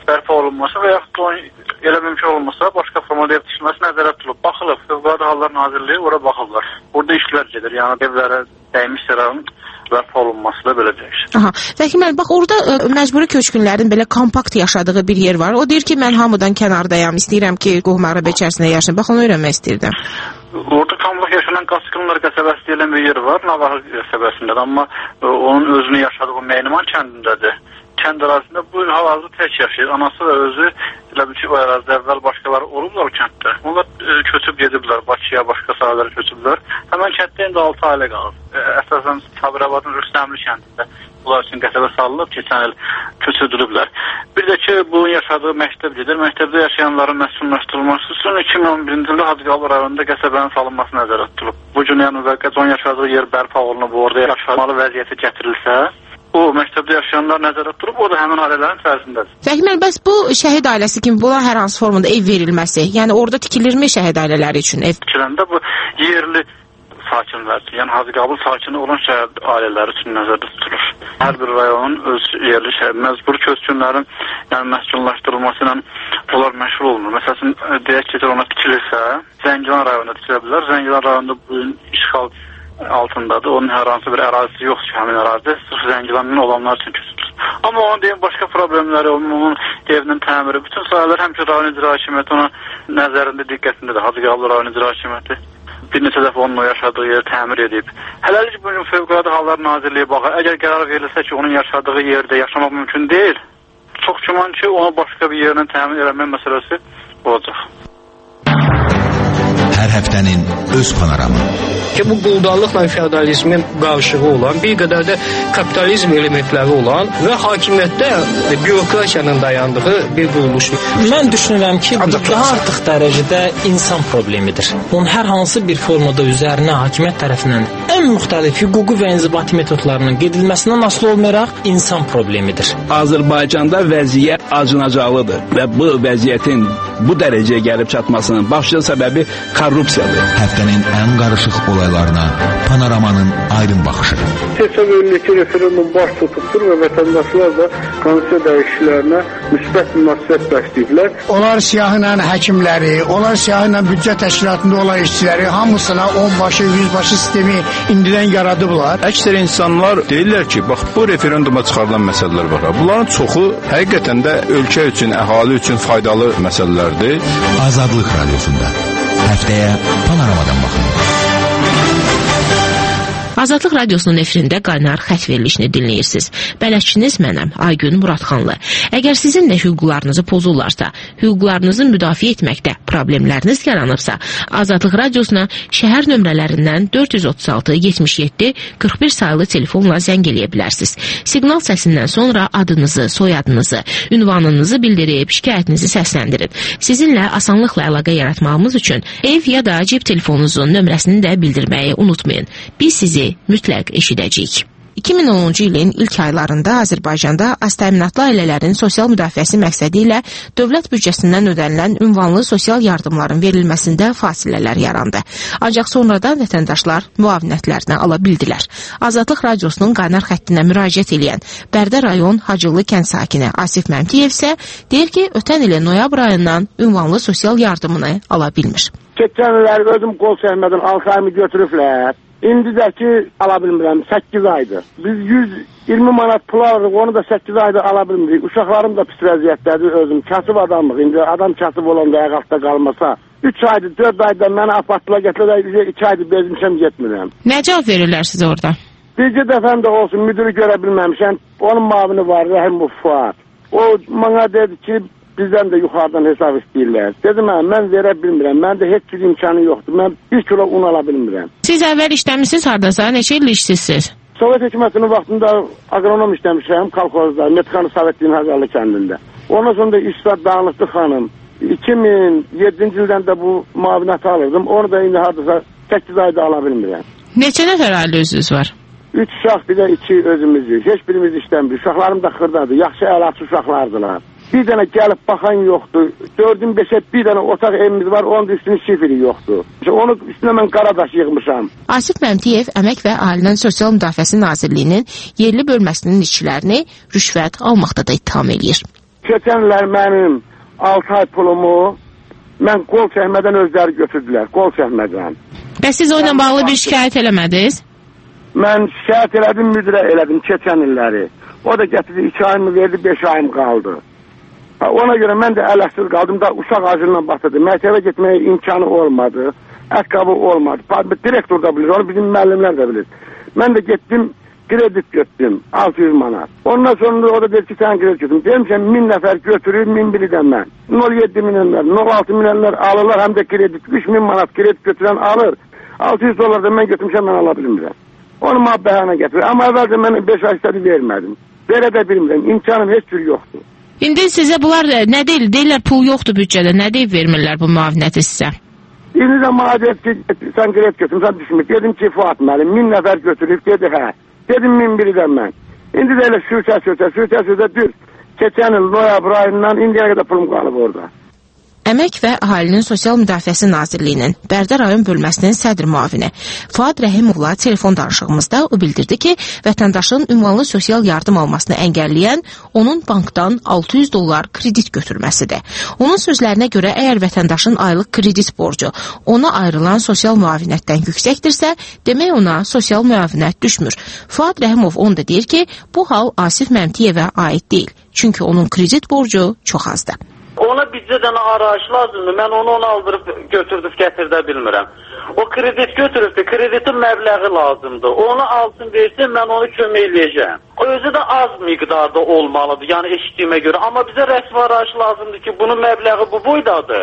bərpa olunması və yaxud da onun elə mümkün olmasa başqa formada ev tikilməsi nəzərdə tutulub. Baxılıb, Fövqəladə Hallar Nazirliyi ora baxırlar. Burada işlər gedir, yəni evlərə dəymiş zərərin bərpa olunması da belə deyir. Aha. Vəkil müəllim, bax orada ə, məcburi köçkünlərin belə kompakt yaşadığı bir yer var. O deyir ki, mən hamıdan kənardayam, istəyirəm ki, qohum əqrəbə içərisində yaşayım. Bax onu öyrənmək istəyirdim. Orada kompakt yaşanan Qaçqınlar qəsəbəsi deyilən bir yer var, Navaha qəsəbəsində, amma ə, onun özünü yaşadığı Meyniman kəndindədir. Kənd ərazisində bu hal-hazırda tək yaşayır. Anası da özü elə bir ki, o ərazidə əvvəl başqaları olublar o kənddə. Onlar e, köçüb gediblər, Bakıya, başqa sahələrə köçüblər. Həmən kənddə indi altı ailə qalıb. E, əsasən Sabirabadın Rüstəmli kəndində bunlar üçün qəsəbə salınıb, keçən il köçürdülüblər. Bir də ki, bunun yaşadığı məktəb gedir. Məktəbdə yaşayanların məskunlaşdırılması üçün iki min on birinci ildə Hacıqabul rayonunda qəsəbənin salınması nəzərdə tutulub. Bu gün yəni müvəqqəti onun yaşadığı yer bərpa olunub, orada yaşamalı vəziyyəti gətirilsə, o məktəbdə yaşayanlar nəzərdə tutulub, o da həmin ailələrin içərisindədir. Vəkil, bəs bu şəhid ailəsi kimi buna hər hansı formada ev verilməsi, yəni orada tikilirmi şəhid ailələri üçün ev? Tikiləndə bu yerli sakinlər üçün, yəni Hacıqabul sakini olan şəhid ailələri üçün nəzərdə tutulur. Hər bir rayonun öz yerli şəhid, məcbur köçkünlərin yəni məskunlaşdırılması ilə bunlar məşğul olunur. Məsələn, deyək ki, ona tikilirsə, Zəngilan rayonunda tikilə bilər. Zəngilan rayonunda bu gün işğal altındadır. Onun hər hansı bir ərazisi yoxdur ki, həmin ərazidə sırf Zəngilanın olanlar üçün köçülür. Amma onun deyim, başqa problemləri, onun evinin təmiri, bütün sahələr həmişə rayon icra hakimiyyəti ona nəzərində, diqqətindədir. Hacıqabul rayon icra hakimiyyəti bir neçə dəfə onun yaşadığı yeri təmir edib. Hələlik bugün Fövqəladə Hallar Nazirliyi baxır. Əgər qərar verilsə ki, onun yaşadığı yerdə yaşamaq mümkün deyil, çox güman ki, ona başqa bir yerdən təmin eləmək məsələsi olacaq. Hər həftənin öz panoramı. Ki bu quldarlıqla feodalizmin qarşılığı olan, bir qədər də kapitalizm elementləri olan və hakimiyyətdə bürokrasiyanın dayandığı bir quruluşdur. Mən düşünürəm ki, bu daha artıq dərəcədə insan problemidir. Onun hər hansı bir formada üzərinə hakimiyyət tərəfindən ən müxtəlif hüquqi və inzibati metodlarının gedilməsindən asılı olmayaraq insan problemidir. Azərbaycanda vəziyyət acınacaqlıdır və bu vəziyyətin bu dərəcəyə gəlib çatmasının başlıca səbəbi korrupsiyadır. Həftənin ən qarışıq olaylarına Panoramanın aydın baxışı. Keçən illik referendum baş tutubdur və vətəndaşlar da konstitusiya dəyişikliklərinə müsbət münasibət bəsləyiblər. Onlar siyahıyla həkimləri, onlar siyahıyla büdcə təşkilatında olan işçiləri hamısına onbaşı, yüzbaşı sistemi indidən yaradıblar. Əksər insanlar deyirlər ki, bax bu referenduma çıxarılan məsələlər var. Bunların çoxu həqiqətən də ölkə üçün, əhali üçün faydalı məsələlərdir. Azadlıq Radiosunda həftəyə Panoramadan baxın. Azadlıq Radiosunun efirində qaynar xətt verilişini dinləyirsiniz. Bələdçiniz mənəm, Aygün Muradxanlı. Əgər sizin də hüquqlarınızı pozurlarsa, hüquqlarınızı müdafiə etməkdə problemləriniz yaranıbsa, Azadlıq Radiosuna şəhər nömrələrindən dörd yüz otuz altı yetmiş yeddi qırx bir sayılı telefonla zəng eləyə bilərsiniz. Siqnal səsindən sonra adınızı, soyadınızı, ünvanınızı bildirib, şikayətinizi səsləndirin. Sizinlə asanlıqla əlaqə yaratmağımız üçün ev ya da cib telefonunuzun nömrəsini də bildirməyi unutmayın. Biz sizi mütləq eşidəcəyik. iki min onuncu ilin ilk aylarında Azərbaycanda aztəminatlı ailələrin sosial müdafiəsi məqsədi ilə dövlət büdcəsindən ödənilən ünvanlı sosial yardımların verilməsində fasilələr yarandı. Ancaq sonradan vətəndaşlar müavinətlərini ala bildilər. Azadlıq Radiosunun qaynar xəttinə müraciət edən Bərdə rayon Hacılı kənd sakini Asif Məmtiyev isə deyir ki, ötən ilin noyabr ayından ünvanlı sosial yardımını ala bilmir. Keçən illər özüm qol çəkmədən altı ayımı götürüblər. İndidəki ala bilmirəm, səkkiz aydır. Biz yüz iyirmi manat pul alırıq, onu da səkkiz ayda ala bilmirik. Uşaqlarım da pis vəziyyətdədir özüm. Kasıb adamıq, indi adam kasıb olanda ayaq altda qalmasa. üç aydır, dörd ayda məni apatdılar, gətirilər, iki aydır bezmişəm, getmirəm. Nə cavab verirlər sizə orada? Bircə dəfən də olsun, müdürü görə bilməmişəm. Onun mavini var, Rəhim Fuad. O bana dedi ki, bizdən də yuxarıdan hesab istəyirlər. Dedim, mən verə bilmirəm, məndə heç bir imkanı yoxdur, mən bir kilo un ala bilmirəm. Siz əvvəl işləmişsiniz haradasa, neçə il işsizsiniz? Sovet hökumətinin vaxtında agronom işləmişəm, kolxozda, Metxanı Sovetliyin Hazarlı kəndində. Ondan sonra da işlər dağılıqdı xanım. iki min yeddinci ildən də bu mavinatı alırdım, onu da indi haradasa səkkiz ayda ala bilmirəm. Neçə nəfər ailə özünüz var? Üç uşaq, bir də iki özümüzük. Heç birimiz işləmir. Uşaqlarım da xırdadır, yaxşı əlaçı uşaqlardılar. Bir dənə gəlib baxan yoxdur. Dördün beşə bir dənə otaq evimiz var, onun üstünün şifiri yoxdur. Onu üstünə mən qaradaş yığmışam. Asif Məmtiyev Əmək və Ailənin Sosial Müdafiəsi Nazirliyinin yerli bölməsinin işçilərini rüşvət almaqda da ittiham eləyir. keçən illər mənim altı ay pulumu mən qol çəkmədən özləri götürdülər, qol çəkmədən. Bəs siz onunla bağlı bir şikayət eləmədiniz? Mən şikayət elədim, müdirə elədim keçən illəri. O da gətirdi, iki ayımı verdi, beş ayım qaldı. Ona görə mən də ələhsiz qaldım da uşaq acılığına batırdı. Məktəbə getməyə imkanı olmadı, əqqabı olmadı. Direktor da bilir, onu bizim müəllimlər də bilir. Mən də getdim, kredit götürdüm, altı yüz manat. Ondan sonra o da dedi ki, sən kredit götürdüm. Dedim ki, min nəfər götürür, min biridən mən. nol yeddi milyonlar, nol altı milyonlar alırlar, həm də kredit. üç min manat kredit götürən alır. altı yüz dolar da mən götürmüşəm, mən ala bilmirəm. Onu mənə bəhanə gətirir. Amma əvvəlcə mən beş ay istədi vermədim. Verə də bilmirəm, imkanım heç bir yoxdur. İndi sizə bunlar nə deyil? Deyirlər pul yoxdur büdcədə. Nə deyib vermirlər bu müavinəti sizə? İndi də madət ki, sən kredit götürüm, sən düşmür. Dedim ki, Fuat müəllim, min nəfər götürüb, dedi hə. Dedim min biridən mən. İndi də elə sürtə sürtə, sürtə sürtə düz. Keçən il noyabr ayından indiyə qədər pulum qalıb orada. Əmək və Əhalinin Sosial Müdafiəsi Nazirliyinin Bərdə rayon bölməsinin sədr müavini Fuad Rəhimovla telefon danışığımızda o bildirdi ki, vətəndaşın ünvanlı sosial yardım almasını əngəlləyən onun bankdan altı yüz dollar kredit götürməsidir. Onun sözlərinə görə əgər vətəndaşın aylıq kredit borcu ona ayrılan sosial müavinətdən yüksəkdirsə, demək ona sosial müavinət düşmür. Fuad Rəhimov onu da deyir ki, bu hal Asif Məmtiyevə aid deyil. Çünki onun kredit borcu çox azdır. Ona büdcədən arayış lazımdır. Mən onu ona aldırıb götürdüb gətirdə bilmirəm. O kredit götürübdür, kreditin məbləği lazımdır. Onu alsın versin, mən onu kömək eləyəcəm. O özü də az miqdarda olmalıdır, yəni eşitdiyimə görə. Amma bizə rəsmi arayış lazımdır ki, bunun məbləği bu boydadır.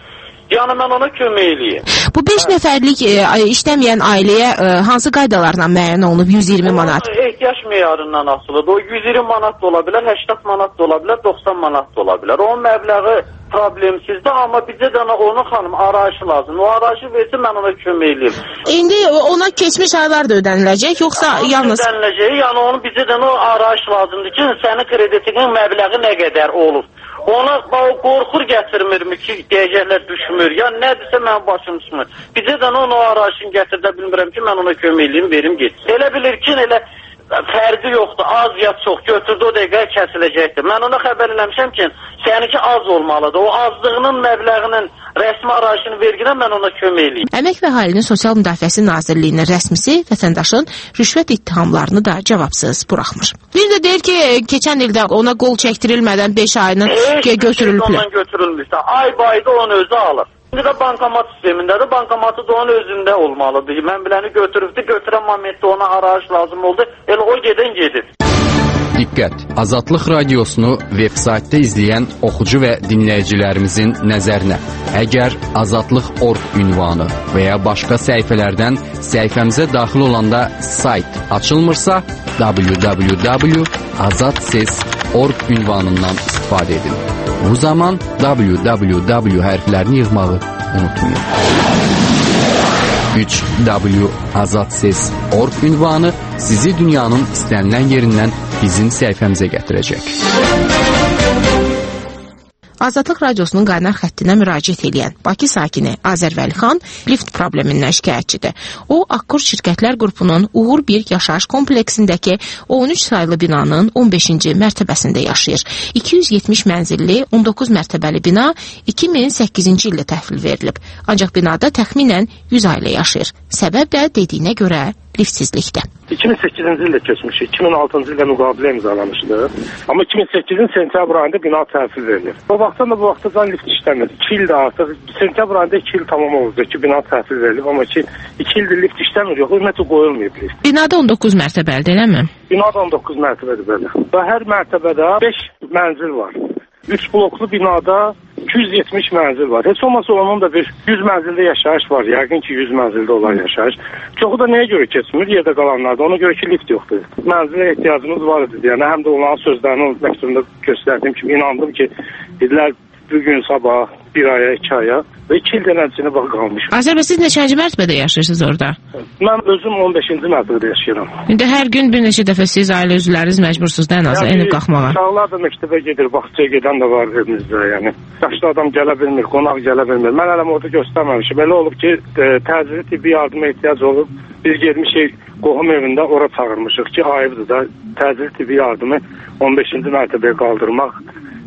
Yəni mən ona kömək eləyim. Bu beş nəfərlik e, işləməyən ailəyə e, hansı qaydalarla müəyyən olunub yüz iyirmi manat? Ehtiyac meyarından asılıdır. O yüz iyirmi manat da ola bilər, səksən manat da ola bilər, doxsan manat da ola bilər. Onun məbləği problemsizdir, amma bizə də onun xanım arayışı lazım. O arayışı versin, mən ona kömək eləyim. İndi ona keçmiş aylar da ödəniləcək, yoxsa Ama yalnız? Ödəniləcək, yəni onun bizə də o arayış lazımdır ki, sənin kreditinin məbləği nə qədər olur. Ona o qorxur gətirmirmi ki, deyəcəklər düşmür. Ya nədirsə mənim başım düşmür. Bizə də onu o arayışını gətirdə bilmirəm ki, mən ona kömək eləyim, verim getsin. Elə bilir ki, elə fərqi yoxdur, az ya çox götürdü o dəqiqə kəsiləcəkdir. Mən ona xəbər eləmişəm ki, səninki az olmalıdır. O azlığının məbləğinin rəsmi arayışını verginə mən ona kömək eləyim. Əmək və Əhalinin Sosial Müdafiəsi Nazirliyinin rəsmisi vətəndaşın rüşvət ittihamlarını da cavabsız buraxmır. Bir də deyir ki, keçən ildə ona qol çəkdirilmədən beş ayını götürülüb. Ondan götürülmüşsə, ay bayda onu özü alır. İndi də bankomat sistemindədir, bankomatı da onun özündə olmalıdır. Mən biləni götürübdü, götürən momentdə ona arayış lazım oldu, elə o gedən gedib. Diqqət! Azadlıq radiosunu veb-saytda izləyən oxucu və dinləyicilərimizin nəzərinə. Əgər azadlıq nöqtə org ünvanı və ya başqa səhifələrdən səhifəmizə daxil olanda sayt açılmırsa, w w w nöqtə azad ses nöqtə org ünvanından istifadə edin. Bu zaman w w w hərflərini yığmağı unutmayın. üç w azad ses nöqtə org ünvanı sizi dünyanın istənilən yerindən bizim səhifəmizə gətirəcək. Azadlıq Radiosunun qaynar xəttinə müraciət edən Bakı sakini Azər Vəlixan lift problemindən şikayətçidir. O, Akkor Şirkətlər Qrupunun Uğur bir yaşayış kompleksindəki on üç saylı binanın on beşinci mərtəbəsində yaşayır. iki yüz yetmiş mənzilli on doqquz mərtəbəli bina iki min səkkizinci ildə təhvil verilib. Ancaq binada təxminən yüz ailə yaşayır. Səbəb də dediyinə görə liftsizlikdə. iki min səkkizinci ildə keçmiş, iki min altıncı ildə müqavilə imzalamışdı. Amma iki min səkkizin sentyabr ayında bina təhvil verilir. O vaxtdan da bu vaxtacan lift işləmir. iki ildə artıq, sentyabr ayında iki il tamam oldu ki, bina təhvil verilib. Amma ki, iki ildir lift işləmir, yox, ümumiyyətlə qoyulmayıb lift. Binada on doqquz mərtəbəlidir, eləmi? Binada on doqquz mərtəbədir, bəli. Və hər mərtəbədə beş mənzil var. üç bloklu binada iki yüz yetmiş mənzil var. Heç olmasa onun da bir yüz mənzildə yaşayış var. Yəqin ki, yüz mənzildə olan yaşayış. Çoxu da nəyə görə keçmir? Yerdə qalanlarda. Ona görə ki, lift yoxdur. Mənzilə ehtiyacımız var idi. Yəni, həm də onların sözlərini məktubunda göstərdiyim kimi inandım ki, dedilər bugün, sabah, bir aya, iki aya və iki ildən əncini bax qalmış. Azər, siz neçənci mərtəbədə yaşayırsınız orada? Mən özüm on beşinci mərtəbədə yaşayıram. İndi hər gün bir neçə dəfə siz ailə üzvləriniz məcbursunuz da ən azı enib qalxmağa. Uşaqlar da məktəbə gedir, bağçaya gedən də var evimizdə, yəni. Yaşlı adam gələ bilmir, qonaq gələ bilmir. Mən hələm orada göstərməmişim. Belə olub ki, e, təcili tibbi yardıma ehtiyac olub. Biz gelmişik qohum evində ora çağırmışıq ki, ayıbdır da təcili tibbi yardımı on beşinci mərtəbəyə qaldırmaq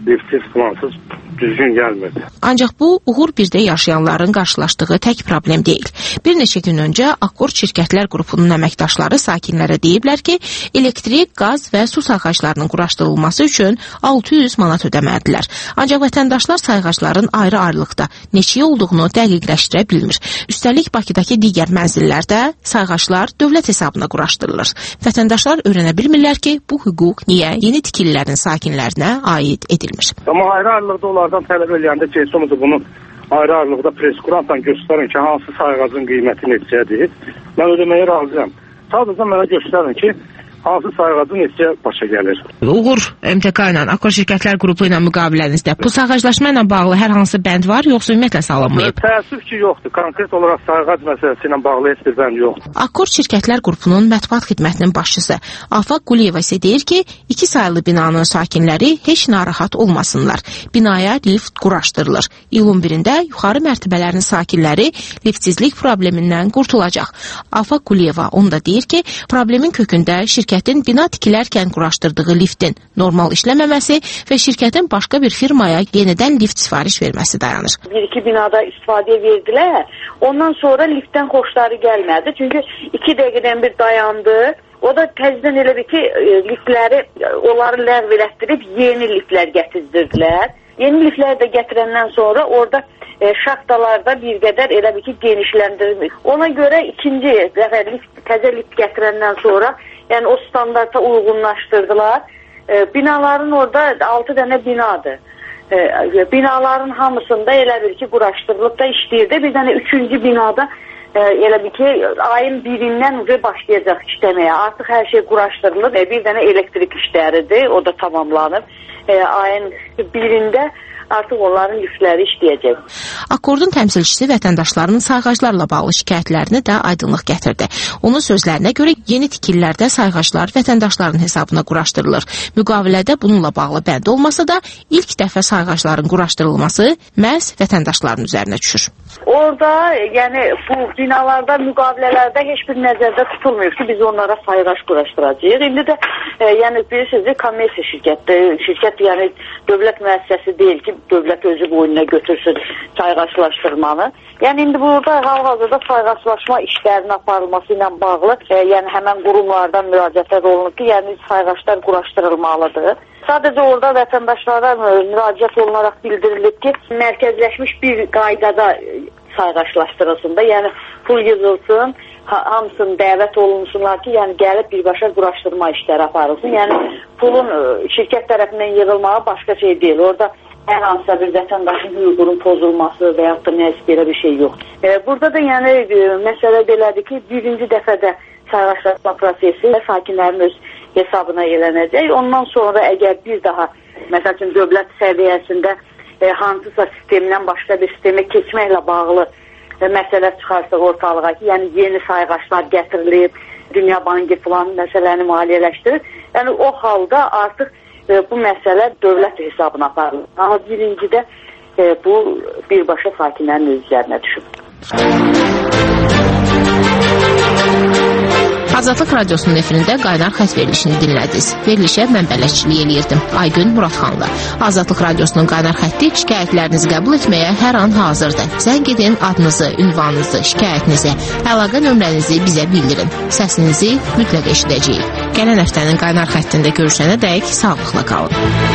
liftsiz, plansız düzgün gəlmirdi. Ancaq bu, Uğur birdə yaşayanların qarşılaşdığı tək problem deyil. Bir neçə gün öncə Akkord Şirkətlər Qrupunun əməkdaşları sakinlərə deyiblər ki, elektrik, qaz və su sayğaclarının quraşdırılması üçün altı yüz manat ödəməlidirlər. Ancaq vətəndaşlar sayğacların ayrı-ayrılıqda neçə olduğunu dəqiqləşdirə bilmir. Üstəlik Bakıdakı digər mənzillərdə sayğaclar dövlət hesabına quraşdırılır. Vətəndaşlar öyrənə bilmirlər ki, bu hüquq niyə yeni tikililərin sakinlərinə aid edilmir. Amma ayrı-ayrılıqda onlardan tələb eləyəndə ki, sonuçta bunu ayrı-ayrılıqda preskurantla göstərin ki, hansı sayğacın qiyməti neçədir. Mən ödəməyə razıyam. Sadəcə mənə göstərin ki, hansı sayğacı neçə başa gəlir. Uğur M T K ilə, Akkord Şirkətlər Qrupu ilə müqavilənizdə bu sayğaclaşma ilə bağlı hər hansı bənd var, yoxsa ümumiyyətlə salınmayıb? Təəssüf ki, yoxdur. Konkret olaraq sayğac məsələsi ilə bağlı heç bir bənd yoxdur. Akkord Şirkətlər Qrupunun mətbuat xidmətinin başçısı Afaq Quliyeva isə deyir ki, iki saylı binanın sakinləri heç narahat olmasınlar. Binaya lift quraşdırılır. İyulun birində yuxarı mərtəbələrin sakinləri liftsizlik problemindən qurtulacaq. Afaq Quliyeva onu da deyir ki, problemin kökündə şirkət şirkətin bina tikilərkən quraşdırdığı liftin normal işləməməsi və şirkətin başqa bir firmaya yenidən lift sifariş verməsi dayanır. Bir-iki binada istifadəyə verdilər, ondan sonra liftdən xoşları gəlmədi. Çünki iki dəqiqədən bir dayandı. O da təzdən elə bir ki, liftləri, onları ləğv elətdirib yeni liftlər gətirdirdilər. Yeni liftləri də gətirəndən sonra orada e, şaxtalarda bir qədər elə bir ki, genişləndirilmiş. Ona görə ikinci dəfə lift, təzə lift gətirəndən sonra yəni o standarta uyğunlaşdırdılar. E, binaların orada altı dənə binadır. E, binaların hamısında elə bir ki, quraşdırılıb da işləyirdi. Bir dənə üçüncü binada e, elə bir ki, ayın birindən başlayacaq işləməyə. Artıq hər şey quraşdırılıb. E, bir dənə elektrik işləridir. O da tamamlanıb. E, ayın birində artıq onların liftləri işləyəcək. Akkordun təmsilçisi vətəndaşlarının sayğaclarla bağlı şikayətlərini də aydınlıq gətirdi. Onun sözlərinə görə yeni tikililərdə sayğaclar vətəndaşların hesabına quraşdırılır. Müqavilədə bununla bağlı bənd olmasa da ilk dəfə sayğacların quraşdırılması məhz vətəndaşların üzərinə düşür. Orada, yəni bu binalarda, müqavilələrdə heç bir nəzərdə tutulmuyor ki, biz onlara sayğac quraşdıracağıq. İndi də e, yəni bilirsiniz, kommersiya şirkətdir. Şirkət yəni dövlət müəssisəsi deyil ki, dövlət özü boynuna götürsün sayğaclaşdırmanı. Yəni indi burada hal-hazırda sayğaclaşma işlərinin aparılması ilə bağlı, e, yəni həmən qurumlardan müraciətlər olunur ki, yəni sayğaclar quraşdırılmalıdır. Sadəcə orada vətəndaşlara müraciət olunaraq bildirilib ki, mərkəzləşmiş bir qaydada sayğaclaşdırılsın da, yəni pul yığılsın, hamısını dəvət olunsunlar ki, yəni gəlib birbaşa quraşdırma işləri aparılsın. Yəni pulun şirkət tərəfindən yığılmağı başqa şey deyil. Orada hər hansısa bir vətəndaşın hüququnun pozulması və yaxud da nəsə belə bir şey yox. E, burada da yəni e, məsələ belədir ki, birinci dəfədə sayğaclaşma prosesi sakinlərin öz hesabına elənəcək. Ondan sonra əgər bir daha, məsəl üçün dövlət səviyyəsində e, hansısa sistemdən başqa bir sistemə keçməklə bağlı e, məsələ çıxarsa ortalığa ki, yəni yeni sayğaclar gətirilib, Dünya Bankı falan məsələni maliyyələşdirir. Yəni o halda artıq e, bu məsələ dövlət hesabına aparılır. Amma birincidə e, bu birbaşa sakinlərin öz üzərinə düşüb. Azadlıq Radiosunun efirində qaynar xətt verilişini dinlədiniz. Verilişə mən bələdçilik eləyirdim. Aygün Muradxanlı. Azadlıq Radiosunun qaynar xətti şikayətlərinizi qəbul etməyə hər an hazırdır. Zəng edin, adınızı, ünvanınızı, şikayətinizi, əlaqə nömrənizi bizə bildirin. Səsinizi mütləq eşidəcəyik. Gələn həftənin qaynar xəttində görüşənə dək sağlıqla qalın.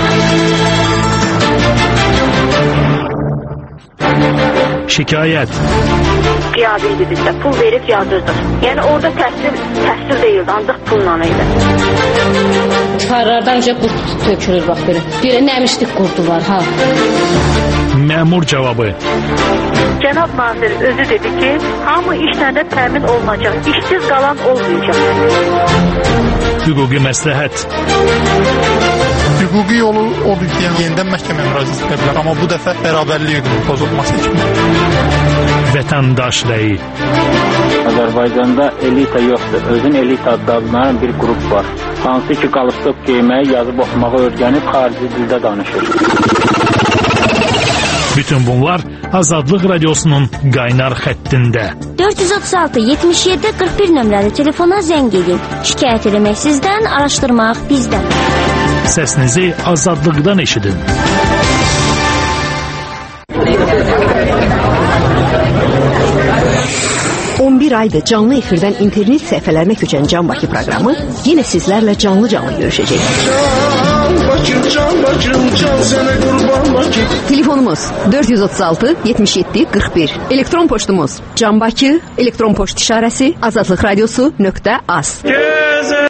Şikayət. Qiyadi idi bizdə. Pul verib yazırdıq. Yəni orada təhsil, təhsil deyildi, ancaq pulla idi. Karlardan önce qurt tökülür bax belə. Bir nəmişlik qurdu var ha. Məmur cavabı. Cənab nazir özü dedi ki, hamı işlərdə təmin olunacaq, işsiz qalan olmayacaq. Hüquqi məsləhət. Hüquqi yolu odur ki, yəni yenidən məhkəməyə müraciət edə bilər, amma bu dəfə bərabərlik hüququnun pozulması kimi. Vətəndaş rəyi. Azərbaycanda elita yoxdur. Özün elita adlanan bir qrup var. Hansı ki, qalıqsıb geyməyi, yazıb oxumağı öyrənib xarici dildə danışır. Bütün bunlar Azadlıq Radiosunun qaynar xəttində. dörd yüz otuz altı yetmiş yeddi qırx bir nömrəli telefona zəng edin. Şikayət eləmək sizdən, araşdırmaq bizdən. Səsinizi azadlıqdan eşidin. bir aydır canlı efirdən internet səhifələrinə köçən Can Bakı proqramı yenə sizlərlə canlı-canlı görüşəcək. Telefonumuz dörd yüz otuz altı yetmiş yeddi qırx bir. Elektron poçtumuz Can Bakı, elektron poçt işarəsi azadlıqradiosu nöqtə az.